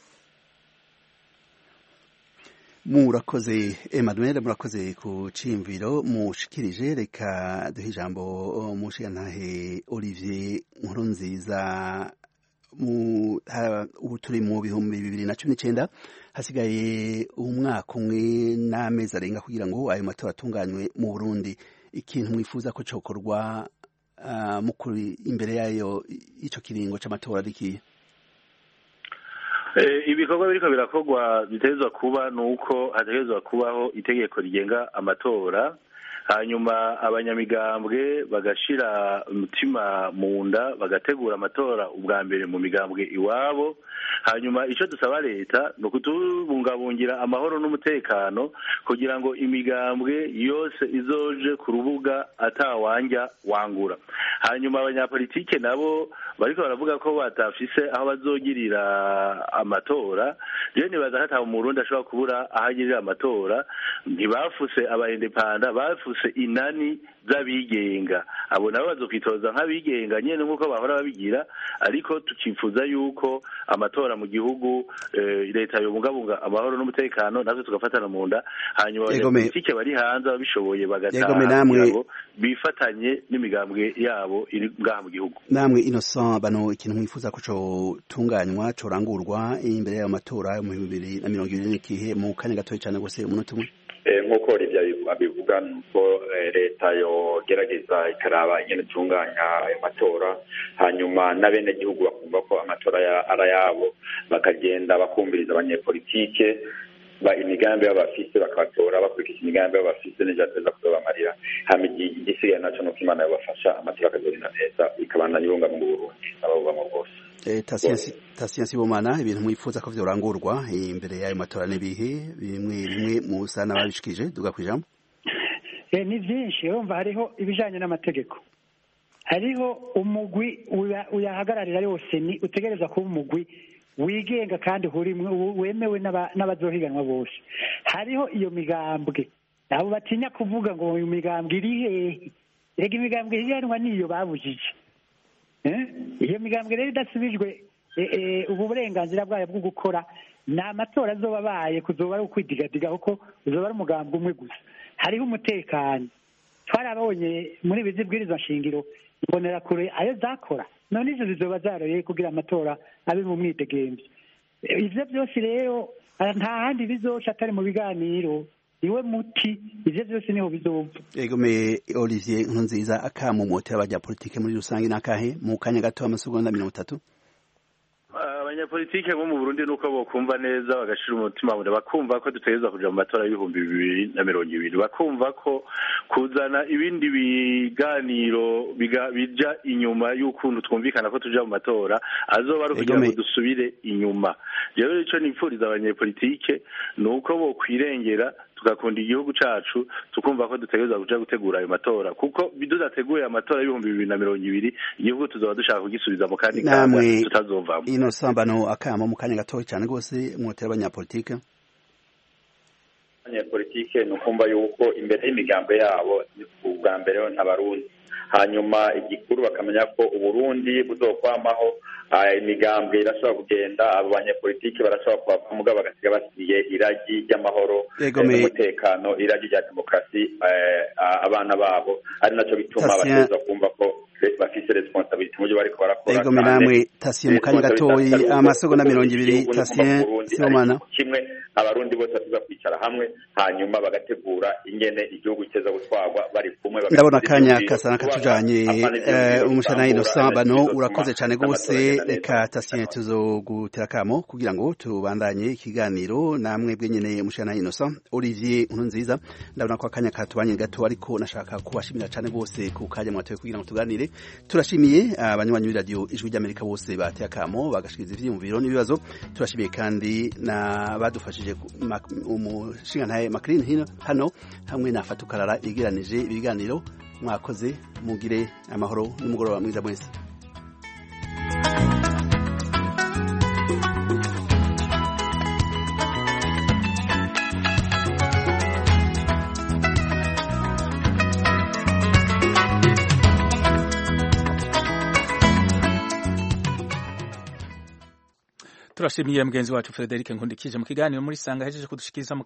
Speaker 1: Murakoze Emmanuel, murakoze ku cimviro mushikirije. Reka duhe ijambo mushiyantahe Olivier Nkurunziza. Mu ubu turi mu bihumbi bibiri na cumi n'icenda, hasigaye umwaka umwe n'amezi arenga kugira ngo ayo matora atunganywe mu Burundi. Ikintu mwifuza ko cokorwa uh, mukuri imbere yayo ico kiringo c'amatora dikiye?
Speaker 2: Ibikorwa biriko birakorwa bitezwa kuba nuko hategezwa kubaho itegeko rigenga amatora, hanyuma abanyamigambwe bagashira umutima mu nda bagategura amatora ubwa mbere mu migambwe iwabo. Hanyuma ico dusaba leta no kutubungabungira amahoro n'umutekano kugira ngo imigambwe yose izoje ku rubuga atawanja wangura. Hanyuma abanyapolitike nabo bariko baravuga ko batafise aho bazogirira amatora. Je nibaza hata mu Burundi ashobora kubura ahagirira amatora, ntibafuse abaindependent, bafuse inani z'abigenga. Abo nabo bazokwitoza nk'abigenga nyene nk'uko bahora babigira, ariko tukifuza yuko amatora mu gihugu eh, leta yo mugabunga amahoro n'umutekano natwe tugafatana mu nda, hanyuma abanyapolitike bari hanze babishoboye bagataha ngo bifatanye n'imigambwe yabo iri ngaha mu gihugu.
Speaker 1: Namwe Innocent bano ikintu mwifuza ko co tunganywa co rangurwa imbere y'ayo matora mu bibiri na mirongo ibiri n'ikihe mu kanya gatoya cyane gose umunota umwe?
Speaker 4: Nk'uko rivya bivuga nuko leta yo gerageza ikaraba ingene tunganya ayo matora, hanyuma n'abene gihugu bakumva ko amatora ara yabo bakagenda bakumviriza abanyepolitike ba imigambi y'abafise bakatora bakurikije imigambi y'abafise n'ijateza kuzobamarira. Hama igisigaye naco nuko Imana yobafasha amatora akagenda neza ikabana yunga mu Burundi ababamo bose.
Speaker 1: Eh Tasiyansi Sibomana, ibintu mwifuza ko vyorangurwa imbere y'ayo matora nibihe bimwe bimwe musa n'ababishikije duga kwijambo?
Speaker 3: Eh ni vyinshi, urumva hariho ibijanye n'amategeko, hariho umugwi uyahagararira yose ni utegereza kuba umugwi wigenga kandi hurimwe wemewe n'abazohiganwa bose. Hariho iyo migambwe nabo batinya kuvuga ngo iyo migambwe iri hehe, rega imigambwe higanwa niyo babujije. Eh iyo migambwe rero idasubijwe ubu burenganzira bwayo bwo gukora na amatora azobabaye kuzoba ari ukwidigadiga kuko uzoba ari umugambwe umwe gusa. Hariho umutekano twarabonye muri bizibwirizwa shingiro ibonera kure ayo zakora, none izo zizoba zaroye kugira amatora abe mu mwidegemvye. Ivyo byose rero nta handi bizoca atari mu biganiro, iwe muti ivyo byose niho bizova.
Speaker 1: Yego me Olivier Nkurunziza, akamumote abajya politike muri rusange nakahe mu kanya gato amasegonda mirongo itatu?
Speaker 2: Abanyapolitike bo mu Burundi nuko bokumva neza bagashira umutima mu bakumva ko dutegerezwa kuja mu matora y'ibihumbi bibiri na mirongo ibiri, bakumva ko kuzana ibindi biganiro bija inyuma y'ukuntu twumvikana ko tuja mu matora azoba ari kugira ngo dusubire inyuma. Rero ico nipfuriza abanyapolitike nuko bo kwirengera tugakunda igihugu cacu, tukumva ko dutegerezwa kuja gutegura ayo matora, kuko bidudateguye amatora y'ibihumbi bibiri na mirongo ibiri igihugu tuzoba dushaka kugisubiza mu kandi kaza tutazovamo.
Speaker 1: Ino sambano akama mu kanya gatoya cyane gose mwotera abanyapolitike.
Speaker 4: Abanyapolitike nukumva yuko imbere y'imigambo yabo ubwa mbere n'abarundi, hanyuma igikuru bakamenya ko Uburundi buzokwamaho imigambwe irashobora kugenda, abo banyapolitike barashobora kuva mugabo bagasiga basiye iragi ry'amahoro n'umutekano, iragi rya demokarasi abana babo, ari naco bituma bateza kumva ko bafise responsibility mu byo bariko barakora.
Speaker 1: Yego namwe Tasiye mu kanya gatoyi amasegonda mirongo ibiri. Tasiye Sibomana,
Speaker 4: kimwe abarundi bose batuza kwicara hamwe hanyuma bagategura ingene igihugu kiteza gutwarwa bari kumwe.
Speaker 1: Ndabona kanya kasana katujanye umushana Innocent bano urakoze cyane gose. Reka Tasiye tuzogutera kamo kugira ngo tubandanye ikiganiro namwe bwenyene umushana Innocent. Olivier Nkurunziza, ndabona ko akanya katubanye gato ariko nashaka kubashimira cyane gose ku kanya mwatoye kugira ngo tuganire bose turashimiye abanywanyi b'iradiyo ijwi ry'Amerika bose bateye akamo bagashikiriza ivyiyumviro n'ibibazo turashimiye kandi na badufashije umushingantahe Maclean hino hano hamwe na Fatukarara yegeranije ibiganiro mwakoze mugire amahoro n'umugoroba mwiza mwese.
Speaker 10: Turashimiye mugenzi wacu Frederic Nkundikije mu kiganiro muri sanga hejeje kudushikiriza